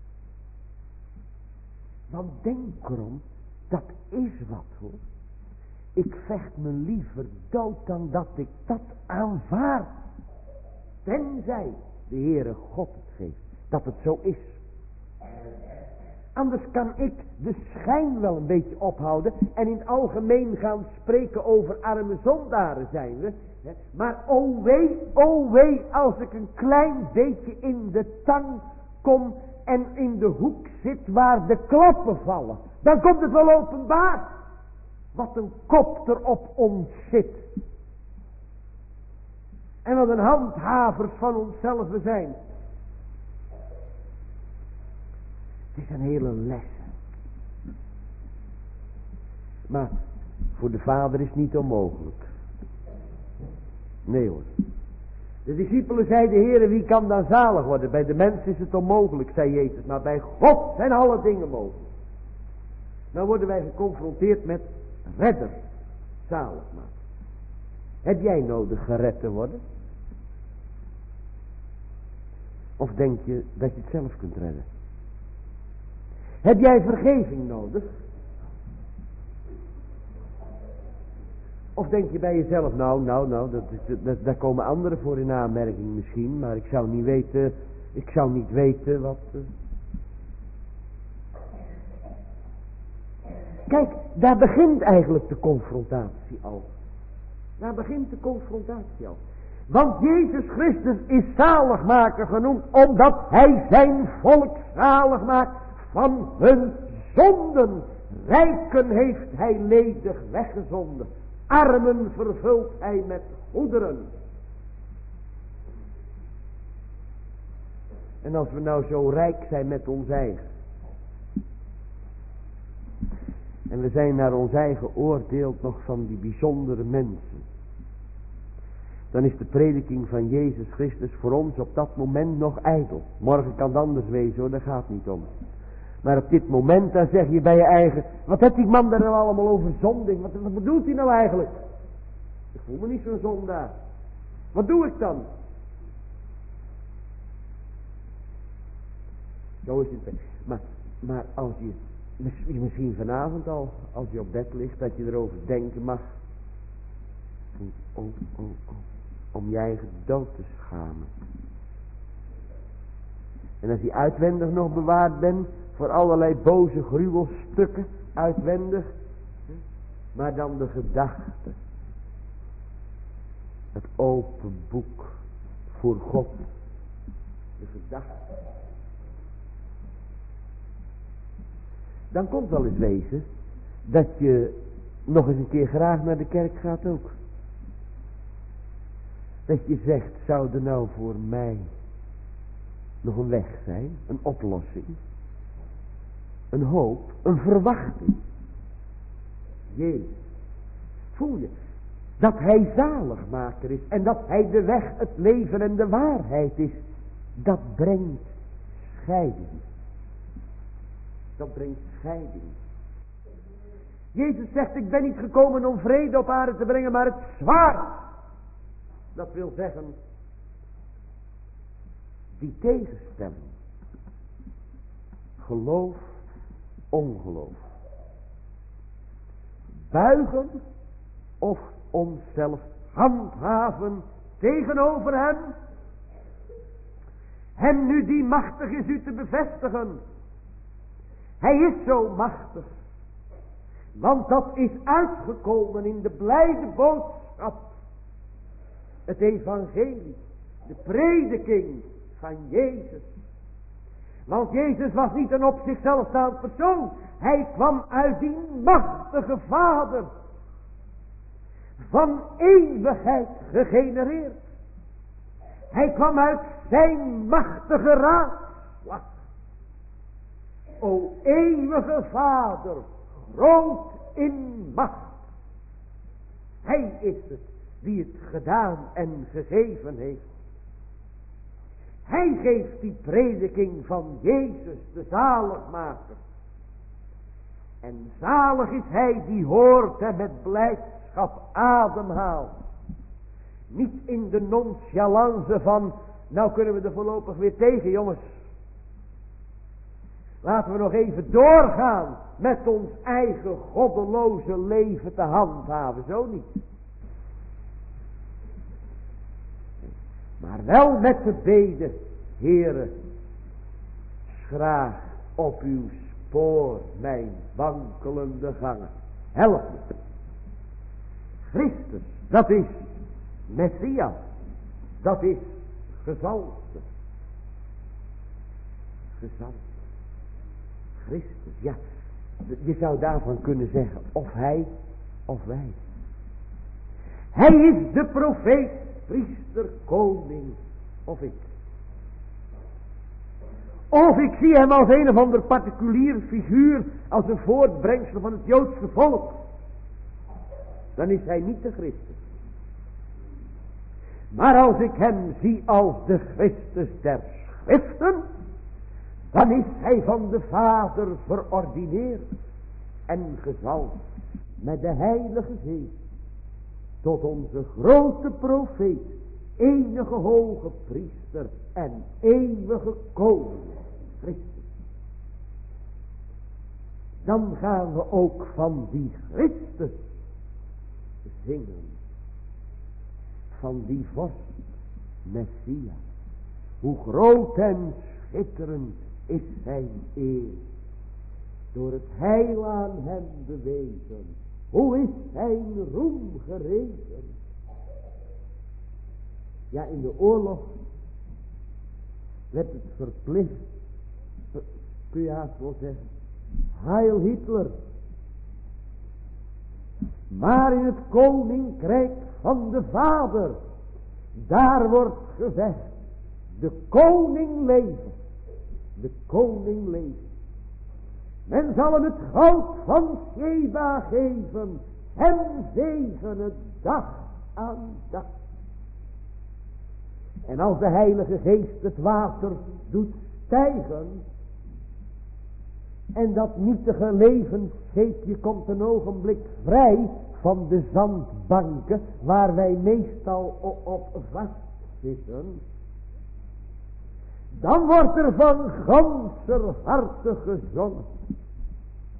Want denk erom, dat is wat hoor. Ik vecht me liever dood dan dat ik dat aanvaard. Tenzij de Heere God het geeft. Dat het zo is. Anders kan ik de schijn wel een beetje ophouden. En in het algemeen gaan spreken over arme zondaren zijn we. Maar o wee als ik een klein beetje in de tang kom. En in de hoek zit waar de klappen vallen. Dan komt het wel openbaar. Wat een kop er op ons zit. En wat een handhavers van onszelf we zijn. Het is een hele les. Maar voor de Vader is het niet onmogelijk. Nee hoor. De discipelen zeiden, Heere, wie kan dan zalig worden? Bij de mens is het onmogelijk, zei Jezus. Maar bij God zijn alle dingen mogelijk. Dan worden wij geconfronteerd met redder. Zalig maken. Heb jij nodig gered te worden? Of denk je dat je het zelf kunt redden? Heb jij vergeving nodig? Of denk je bij jezelf, nou, daar komen anderen voor in aanmerking misschien, maar ik zou niet weten wat... Kijk, daar begint eigenlijk de confrontatie al. Daar begint de confrontatie al. Want Jezus Christus is zaligmaker genoemd, omdat hij zijn volk zalig maakt van hun zonden. Rijken heeft hij ledig weggezonden. Armen vervult hij met goederen. En als we nou zo rijk zijn met ons eigen. En we zijn naar ons eigen oordeel nog van die bijzondere mensen. Dan is de prediking van Jezus Christus voor ons op dat moment nog ijdel. Morgen kan het anders wezen hoor, daar gaat het niet om. Maar op dit moment dan zeg je bij je eigen, wat heeft die man daar nou allemaal over zonding? Wat bedoelt hij nou eigenlijk? Ik voel me niet zo'n zondaar. Wat doe ik dan? Zo is het. Maar als je Misschien vanavond al, als je op bed ligt, dat je erover denken mag. Om je eigen dood te schamen. En als je uitwendig nog bewaard bent voor allerlei boze gruwelstukken, uitwendig. Maar dan de gedachte. Het open boek voor God. De gedachte. Dan komt wel eens wezen dat je nog eens een keer graag naar de kerk gaat ook. Dat je zegt, zou er nou voor mij nog een weg zijn, een oplossing, een hoop, een verwachting. Jezus, voel je dat hij zaligmaker is en dat hij de weg, het leven en de waarheid is. Dat brengt scheiding. Dat brengt scheiding. Jezus zegt, ik ben niet gekomen om vrede op aarde te brengen, maar het zwaard. Dat wil zeggen, die tegenstelling. Geloof, ongeloof. Buigen of onszelf handhaven tegenover hem. Hem nu die machtig is u te bevestigen. Hij is zo machtig. Want dat is uitgekomen in de blijde boodschap. Het evangelie. De prediking van Jezus. Want Jezus was niet een op zichzelf staand persoon. Hij kwam uit die machtige Vader. Van eeuwigheid gegenereerd. Hij kwam uit zijn machtige raadslag. O eeuwige Vader, groot in macht. Hij is het die het gedaan en gegeven heeft. Hij geeft die prediking van Jezus, de zaligmaker. En zalig is hij die hoort en met blijdschap ademhaalt. Niet in de nonchalance van, nou kunnen we er voorlopig weer tegen, jongens. Laten we nog even doorgaan met ons eigen goddeloze leven te handhaven. Zo niet. Maar wel met de bede, Heere, schraag op uw spoor mijn wankelende gangen. Help me. Christus, dat is Messias, dat is gezalfde. Gezalfde. Christus, ja. Je zou daarvan kunnen zeggen, of hij, of wij. Hij is de profeet, priester, koning, of ik. Of ik zie hem als een of ander particulier figuur, als een voortbrengsel van het Joodse volk. Dan is hij niet de Christus. Maar als ik hem zie als de Christus der Schriften, dan is hij van de Vader verordineerd en gezalfd met de Heilige Geest tot onze grote profeet, enige hoge priester en eeuwige koning, Christus. Dan gaan we ook van die Christus zingen, van die vorst, Messias. Hoe groot en schitterend is zijn eer, door het heil aan hem bewezen. Hoe is zijn roem gerezen? Ja, in de oorlog werd het verplicht, kun je haast wel zeggen, Heil Hitler. Maar in het koninkrijk van de Vader, daar wordt gezegd, de koning leven. De koning leeft. Men zal hem het goud van Sheba geven. Hem zegenen dag aan dag. En als de Heilige Geest het water doet stijgen. En dat nietige levensscheepje komt een ogenblik vrij van de zandbanken. Waar wij meestal op vastzitten. Dan wordt er van ganser harte gezongen.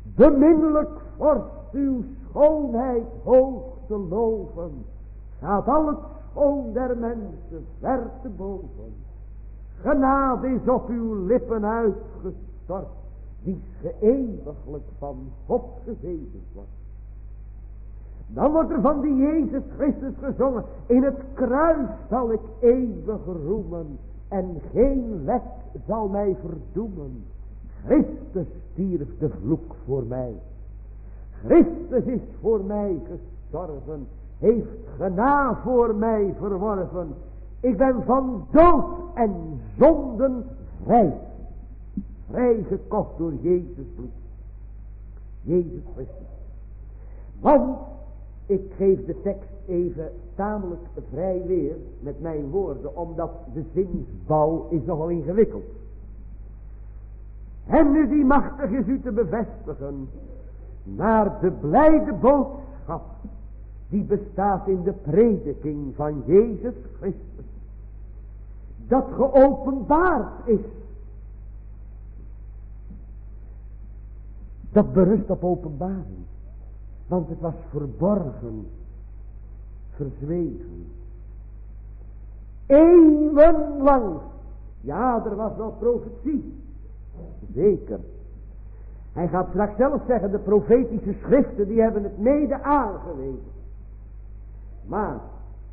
Beminnelijk vorst uw schoonheid hoog te loven. Gaat al het schoon der mensen ver te boven. Genade is op uw lippen uitgestort, die geëeuwiglijk van God gezegend wordt. Dan wordt er van die Jezus Christus gezongen. In het kruis zal ik eeuwig roemen. En geen wet zal mij verdoemen. Christus stierf de vloek voor mij. Christus is voor mij gestorven. Heeft genade voor mij verworven. Ik ben van dood en zonden vrij. Vrijgekocht door Jezus bloed. Jezus Christus. Want, ik geef de tekst even tamelijk vrij weer met mijn woorden, omdat de zinsbouw is nogal ingewikkeld. En nu die machtig is u te bevestigen, naar de blijde boodschap, die bestaat in de prediking van Jezus Christus, dat geopenbaard is. Dat berust op openbaring. Want het was verborgen, verzwegen. Eeuwenlang. Ja, er was nog profetie. Zeker. Hij gaat straks zelf zeggen, de profetische schriften, die hebben het mede aangewezen. Maar,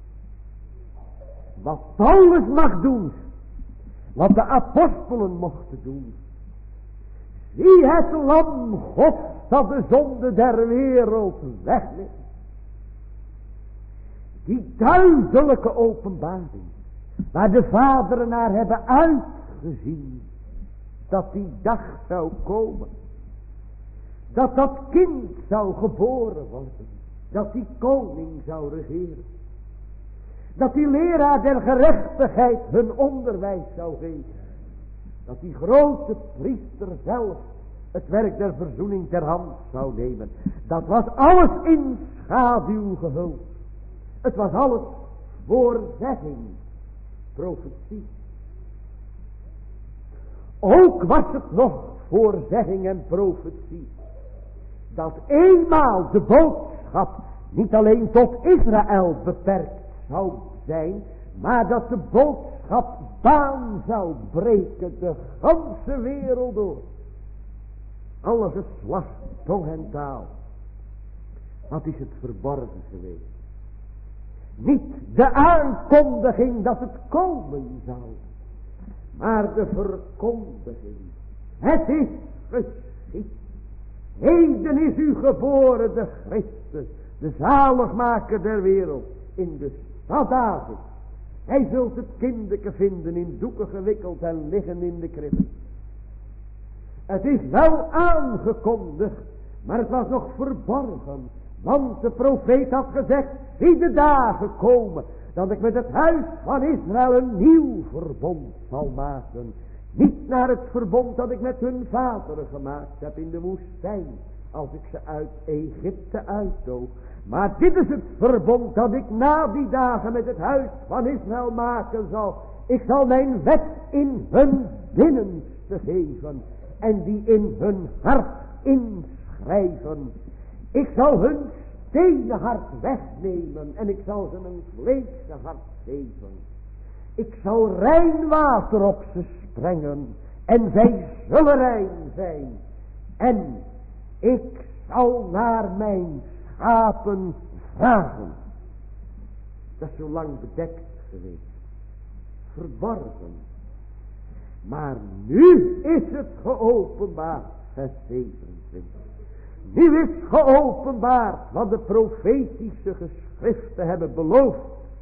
wat Paulus mag doen, wat de apostelen mochten doen. Zie het lam God dat de zonde der wereld wegneemt. Die duidelijke openbaring, waar de vaderen naar hebben uitgezien, dat die dag zou komen. Dat dat kind zou geboren worden. Dat die koning zou regeren. Dat die leraar der gerechtigheid hun onderwijs zou geven. Dat die grote priester zelf het werk der verzoening ter hand zou nemen. Dat was alles in schaduw gehuld. Het was alles voorzegging, profetie. Ook was het nog voorzegging en profetie. Dat eenmaal de boodschap niet alleen tot Israël beperkt zou zijn, maar dat de boodschap baan zou breken de ganse wereld door. Alle geslacht, tong en taal. Wat is het verborgen geweest? Niet de aankondiging dat het komen zou, maar de verkondiging. Het is geschied. Heden is u geboren de Christus, de zaligmaker der wereld, in de stad David. Hij zult het kindeke vinden in doeken gewikkeld en liggen in de kribbe. Het is wel aangekondigd, maar het was nog verborgen. Want de profeet had gezegd, zie de dagen komen, dat ik met het huis van Israël een nieuw verbond zal maken. Niet naar het verbond dat ik met hun vaderen gemaakt heb in de woestijn, als ik ze uit Egypte uittoog. Maar dit is het verbond dat ik na die dagen met het huis van Israël maken zal. Ik zal mijn wet in hun binnenste geven en die in hun hart inschrijven. Ik zal hun stenen hart wegnemen en ik zal ze een vleesig hart geven. Ik zal rein water op ze sprengen en zij zullen rein zijn. En ik zal naar mijn schapen vragen. Dat is zo lang bedekt geweest. Verborgen. Maar nu is het geopenbaard. Vers 27. Nu is geopenbaard wat de profetische geschriften hebben beloofd.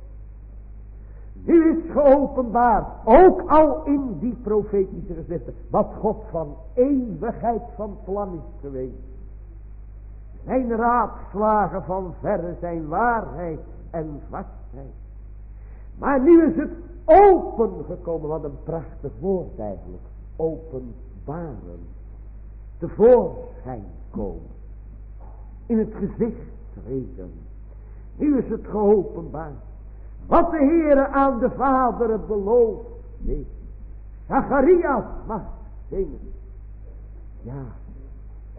Nu is geopenbaard, ook al in die profetische geschriften, wat God van eeuwigheid van plan is geweest. Zijn raadslagen van verre zijn waarheid en vastheid. Maar nu is het opengekomen, wat een prachtig woord eigenlijk. Openbaren. Tevoorschijn komen. In het gezicht treden. Nu is het geopenbaard. Wat de Heere aan de vaderen beloofd heeft. Zacharias mag zingen. Ja.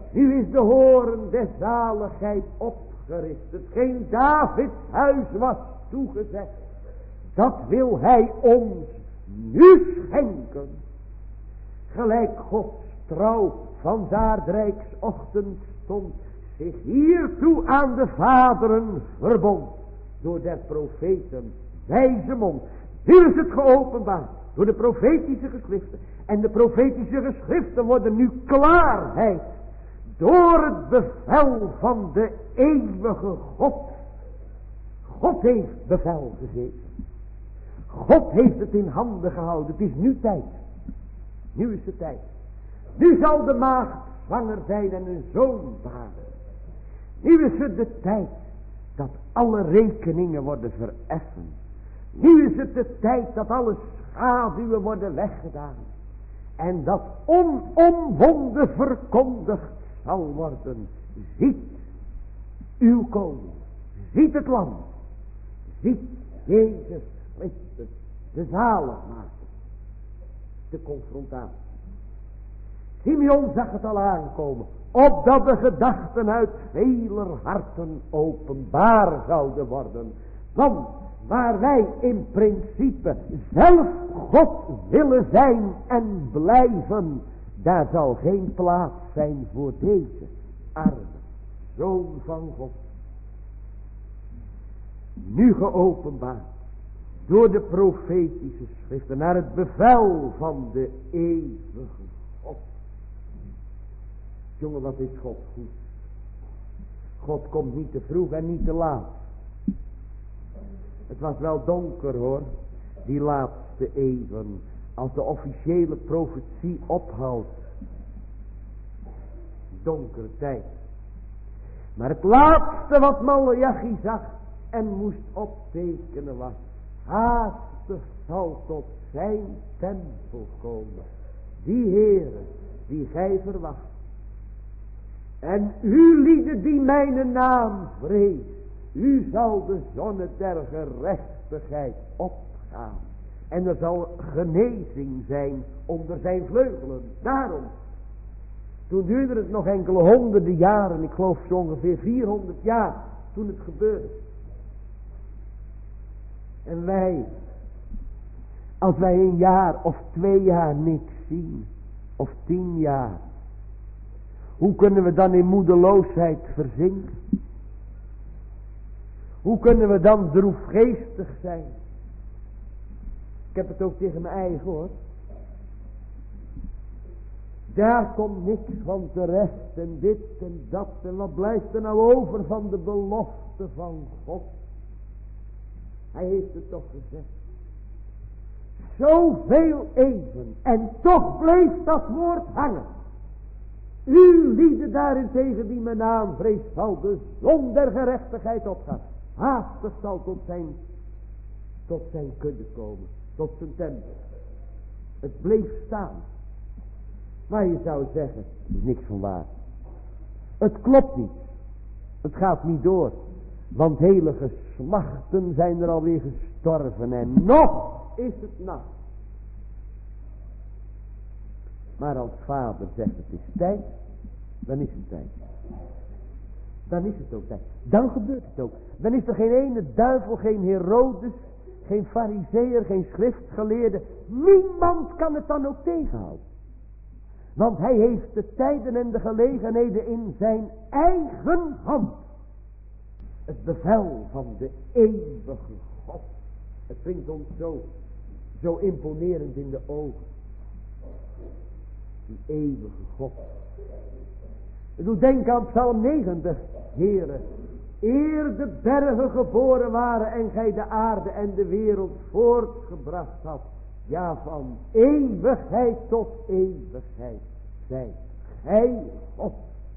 Nu is de hoorn der zaligheid opgericht. Hetgeen Davids huis was toegezegd. Dat wil hij ons nu schenken. Gelijk Gods trouw van Zaardrijksochtend stond zich hiertoe aan de vaderen verbond. Door der profeten wijze mond. Nu is het geopenbaard door de profetische geschriften. En de profetische geschriften worden nu klaarheid. Door het bevel van de eeuwige God. God heeft bevel gegeven. God heeft het in handen gehouden. Het is nu tijd. Nu is de tijd. Nu zal de maagd zwanger zijn en een zoon baren. Nu is het de tijd dat alle rekeningen worden vereffen. Nu is het de tijd dat alle schaduwen worden weggedaan. En dat onomwonden verkondigd zal worden. Ziet uw koning. Ziet het lam. Ziet Jezus Christus. De zaligmaker. De confrontatie. Simeon zag het al aankomen. Opdat de gedachten uit veler harten openbaar zouden worden. Want waar wij in principe zelf God willen zijn en blijven, daar zal geen plaats zijn voor deze arme zoon van God. Nu geopenbaard door de profetische schriften naar het bevel van de eeuwige God. Jongen, wat is God goed. God komt niet te vroeg en niet te laat. Het was wel donker hoor, die laatste eeuwen, als de officiële profetie ophoudt. Donkere tijd. Maar het laatste wat Maleachi zag en moest optekenen was: haastig zal tot zijn tempel komen die Heere, die gij verwacht. En u lieden die mijn naam vreest, u zal de zonne der gerechtigheid opgaan. En er zal genezing zijn onder zijn vleugelen. Daarom, toen duurde het nog enkele honderden jaren, ik geloof zo ongeveer 400 jaar, toen het gebeurde. En wij, als wij een jaar of 2 jaar niks zien, of 10 jaar, hoe kunnen we dan in moedeloosheid verzinken? Hoe kunnen we dan droefgeestig zijn? Ik heb het ook tegen mijn eigen hoor. Daar komt niks van terecht en dit en dat. En wat blijft er nou over van de belofte van God? Hij heeft het toch gezegd. Zoveel even. En toch bleef dat woord hangen. U lieden daarentegen die mijn naam vreest, zal de zon der gerechtigheid opgaan. Haastig zal tot zijn kudde komen. Tot zijn tempel. Het bleef staan. Maar je zou zeggen, er is niks van waar. Het klopt niet. Het gaat niet door. Want hele geslachten zijn er alweer gestorven. En nog is het nacht. Maar als vader zegt het is tijd, dan is het tijd. Dan is het ook tijd. Dan gebeurt het ook. Dan is er geen ene duivel, geen Herodes, geen farizeeër, geen schriftgeleerde. Niemand kan het dan ook tegenhouden. Want hij heeft de tijden en de gelegenheden in zijn eigen hand. Het bevel van de eeuwige God. Het klinkt ons zo imponerend in de ogen. Die eeuwige God. Ik doe denken aan Psalm 90. Heere, eer de bergen geboren waren en gij de aarde en de wereld voortgebracht had. Ja, van eeuwigheid tot eeuwigheid zijt gij God.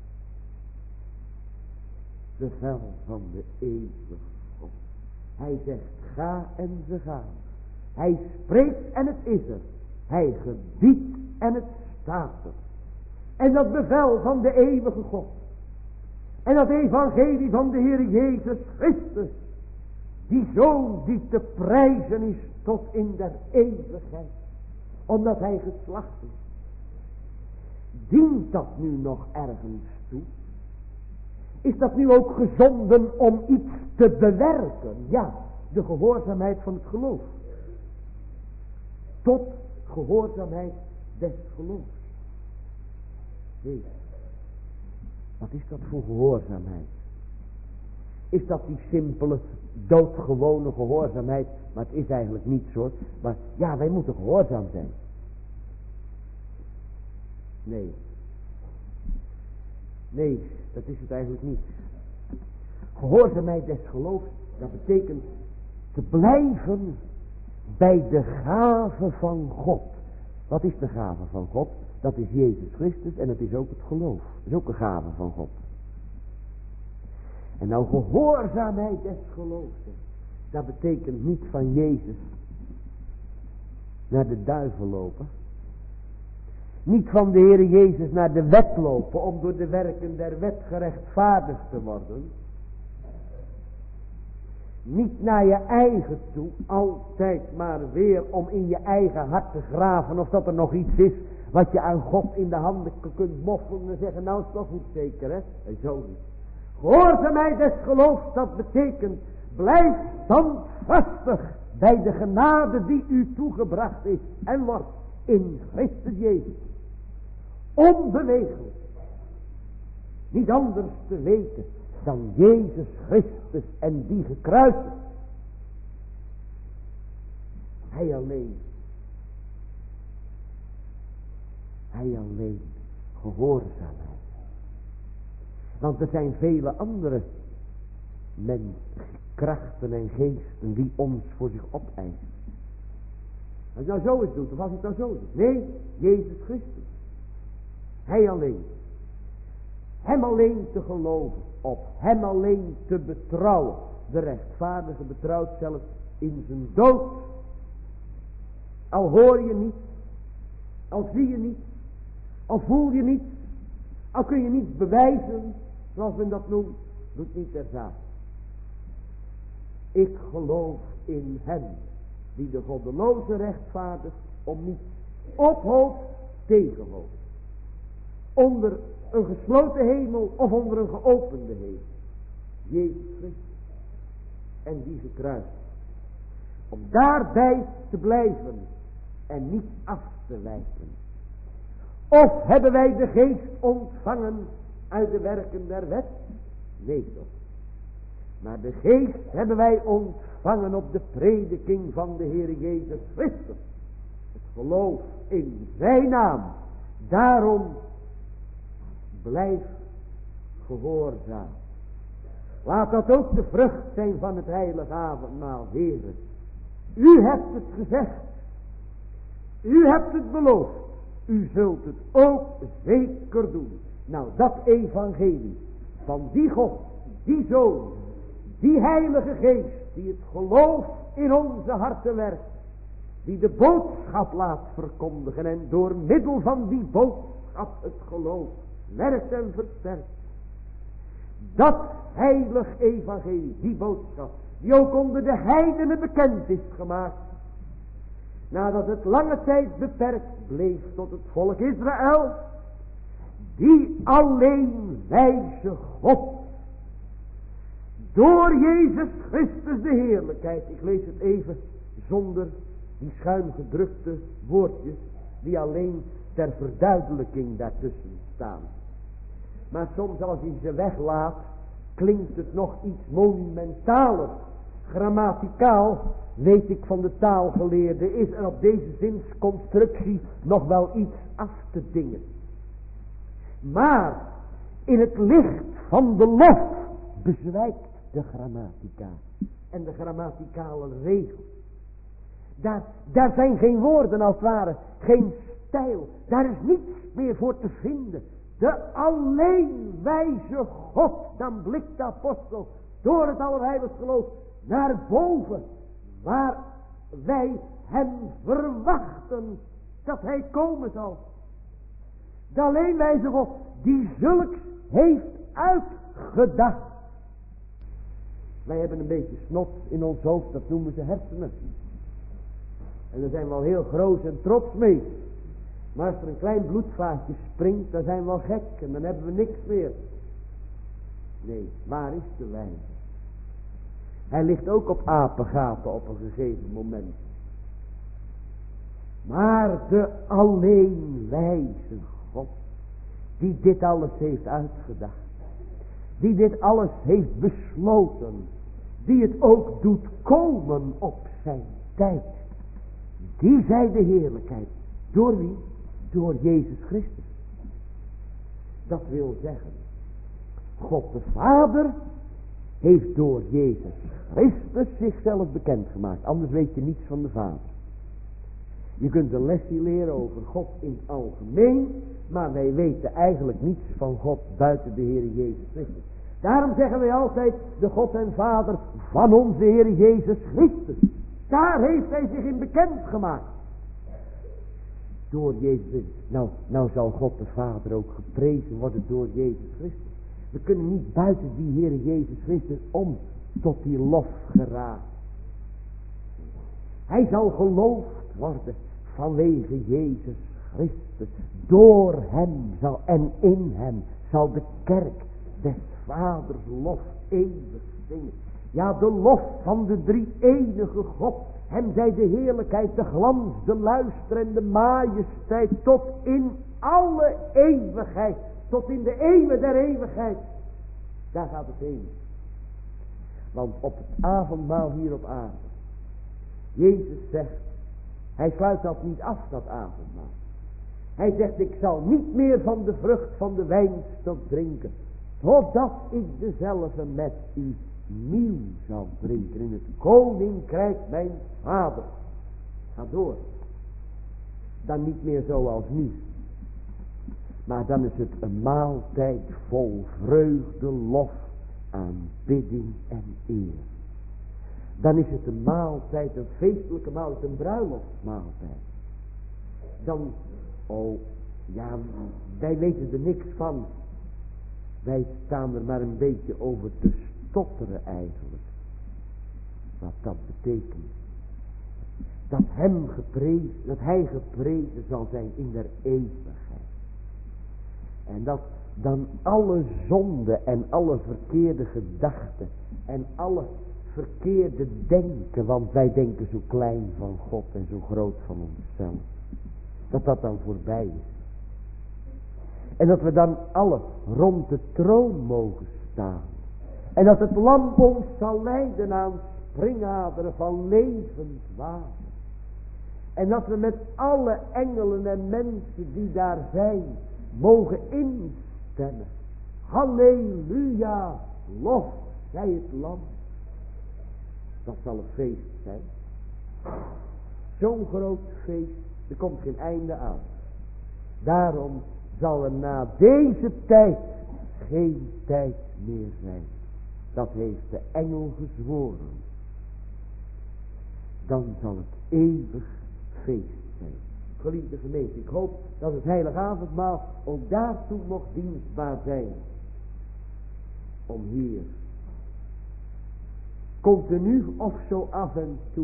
Bevel van de eeuwige God. Hij zegt ga en ze gaan. Hij spreekt en het is er. Hij gebiedt en het staat er. En dat bevel van de eeuwige God. En dat evangelie van de Heer Jezus Christus. Die Zoon die te prijzen is tot in der eeuwigheid. Omdat hij geslacht is. Dient dat nu nog ergens toe? Is dat nu ook gezonden om iets te bewerken? Ja, de gehoorzaamheid van het geloof. Tot gehoorzaamheid des geloofs. Nee. Wat is dat voor gehoorzaamheid? Is dat die simpele, doodgewone gehoorzaamheid? Maar het is eigenlijk niet zo. Maar ja, wij moeten gehoorzaam zijn. Nee. Nee, dat is het eigenlijk niet. Gehoorzaamheid des geloofs, dat betekent te blijven bij de gave van God. Wat is de gave van God? Dat is Jezus Christus en het is ook het geloof. Dat is ook een gave van God. En nou gehoorzaamheid des geloofs, dat betekent niet van Jezus naar de duivel lopen. Niet van de Heere Jezus naar de wet lopen om door de werken der wet gerechtvaardigd te worden. Niet naar je eigen toe, altijd maar weer om in je eigen hart te graven of dat er nog iets is wat je aan God in de handen kunt moffelen en zeggen, nou is het toch goed zeker, hè? En zo niet. Gehoorzaamheid des geloofs, dat betekent, blijf standvastig bij de genade die u toegebracht is en wordt in Christus Jezus. Onbewegelijk. Niet anders te weten dan Jezus Christus en die gekruisigd. Hij alleen. Hij alleen. Gehoorzaamheid. Want er zijn vele andere krachten en geesten die ons voor zich opeisen. Als je nou zo eens doet, of als het nou zo doet. Nee, Jezus Christus. Hij alleen. Hem alleen te geloven. Op hem alleen te betrouwen. De rechtvaardige betrouwt zelfs in zijn dood. Al hoor je niet. Al zie je niet. Al voel je niet. Al kun je niets bewijzen. Zoals men dat noemt. Doet niet ter zake. Ik geloof in hem. Die de goddeloze rechtvaardigt. Om niet op hoop tegen hoop. Onder een gesloten hemel of onder een geopende hemel. Jezus Christus. En die gekruisigd. Om daarbij te blijven. En niet af te wijken. Of hebben wij de geest ontvangen uit de werken der wet? Nee toch. Maar de geest hebben wij ontvangen op de prediking van de Heer Jezus Christus. Het geloof in zijn naam. Daarom blijf gehoorzaam. Laat dat ook de vrucht zijn van het heilige avondmaal, Heere. U hebt het gezegd. U hebt het beloofd. U zult het ook zeker doen. Nou, dat evangelie van die God, die Zoon, die Heilige Geest, die het geloof in onze harten werkt, die de boodschap laat verkondigen en door middel van die boodschap het geloof werkt en versterkt. Dat heilig evangelie, die boodschap, die ook onder de heidenen bekend is gemaakt, nadat het lange tijd beperkt bleef tot het volk Israël, die alleen wijze God, door Jezus Christus de heerlijkheid, ik lees het even zonder die schuin gedrukte woordjes, die alleen ter verduidelijking daartussen staan. Maar soms als hij ze weglaat, klinkt het nog iets monumentaler. Grammaticaal, weet ik van de taalgeleerden, is er op deze zinsconstructie nog wel iets af te dingen. Maar in het licht van de lof bezwijkt de grammatica en de grammaticale regel. Daar zijn geen woorden als het ware, geen stijl, daar is niets meer voor te vinden. De alleen wijze God, dan blikt de apostel door het allerheiligste geloof naar boven, waar wij hem verwachten dat hij komen zal. De alleen wijze God, die zulks heeft uitgedacht. Wij hebben een beetje snot in ons hoofd, dat noemen ze hersenen. En daar zijn we al heel groot en trots mee. Maar als er een klein bloedvaatje springt, dan zijn we al gek en dan hebben we niks meer. Nee, waar is de wijn? Hij ligt ook op apengaten op een gegeven moment. Maar de alleen wijze God, die dit alles heeft uitgedacht, die dit alles heeft besloten, die het ook doet komen op zijn tijd, die zij de heerlijkheid. Door wie? Door Jezus Christus. Dat wil zeggen, God de Vader heeft door Jezus Christus zichzelf bekendgemaakt. Anders weet je niets van de Vader. Je kunt een lesje leren over God in het algemeen, maar wij weten eigenlijk niets van God buiten de Heer Jezus Christus. Daarom zeggen wij altijd de God en Vader van onze Heer Jezus Christus. Daar heeft hij zich in bekendgemaakt. Door Jezus Christus. Nou zal God de Vader ook geprezen worden door Jezus Christus. We kunnen niet buiten die Heer Jezus Christus om tot die lof geraken. Hij zal geloofd worden vanwege Jezus Christus. Door hem en in hem zal de kerk des Vaders lof eeuwig zingen. Ja, de lof van de drie-enige God. Hem zij de heerlijkheid, de glans, de luister en de majesteit tot in alle eeuwigheid. Tot in de eeuwen der eeuwigheid. Daar gaat het heen. Want op het avondmaal hier op aarde. Jezus zegt. Hij sluit dat niet af, dat avondmaal. Hij zegt, ik zal niet meer van de vrucht van de wijnstok drinken. Totdat ik dezelfde met u nieuw zal drinken. In het koninkrijk mijn Vader. Ga door. Dan niet meer zoals nu. Maar dan is het een maaltijd vol vreugde, lof, aanbidding en eer. Dan is het een maaltijd, een feestelijke maaltijd, een bruiloftsmaaltijd. Dan, wij weten er niks van. Wij staan er maar een beetje over te stotteren eigenlijk. Wat dat betekent. Dat hij geprezen zal zijn in der eeuwigheid. En dat dan alle zonde en alle verkeerde gedachten en alle verkeerde denken, want wij denken zo klein van God en zo groot van onszelf, dat dan voorbij is. En dat we dan alle rond de troon mogen staan. En dat het lam ons zal leiden aan springaderen van levend water. En dat we met alle engelen en mensen die daar zijn, mogen instemmen. Halleluja, lof zij het lam. Dat zal een feest zijn. Zo'n groot feest, er komt geen einde aan. Daarom zal er na deze tijd geen tijd meer zijn. Dat heeft de engel gezworen. Dan zal het eeuwig feest zijn. Geliefde gemeente, ik hoop dat het heilige avondmaal ook daartoe mocht dienstbaar zijn. Om hier continu of zo af en toe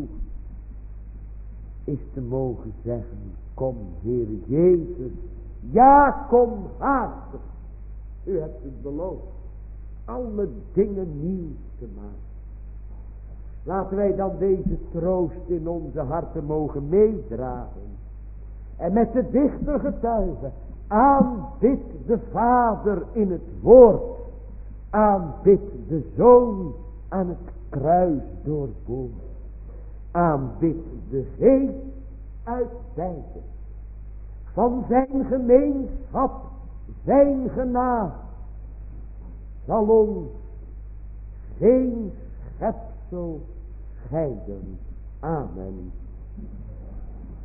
is te mogen zeggen, kom Heer Jezus, ja kom haastig. U hebt het beloofd, alle dingen nieuw te maken. Laten wij dan deze troost in onze harten mogen meedragen. En met de dichter getuigen, aanbid de Vader in het woord. Aanbid de Zoon aan het kruis doorboord. Aanbid de Geest uit beide. Van zijn gemeenschap, zijn genade, zal ons geen schepsel scheiden. Amen.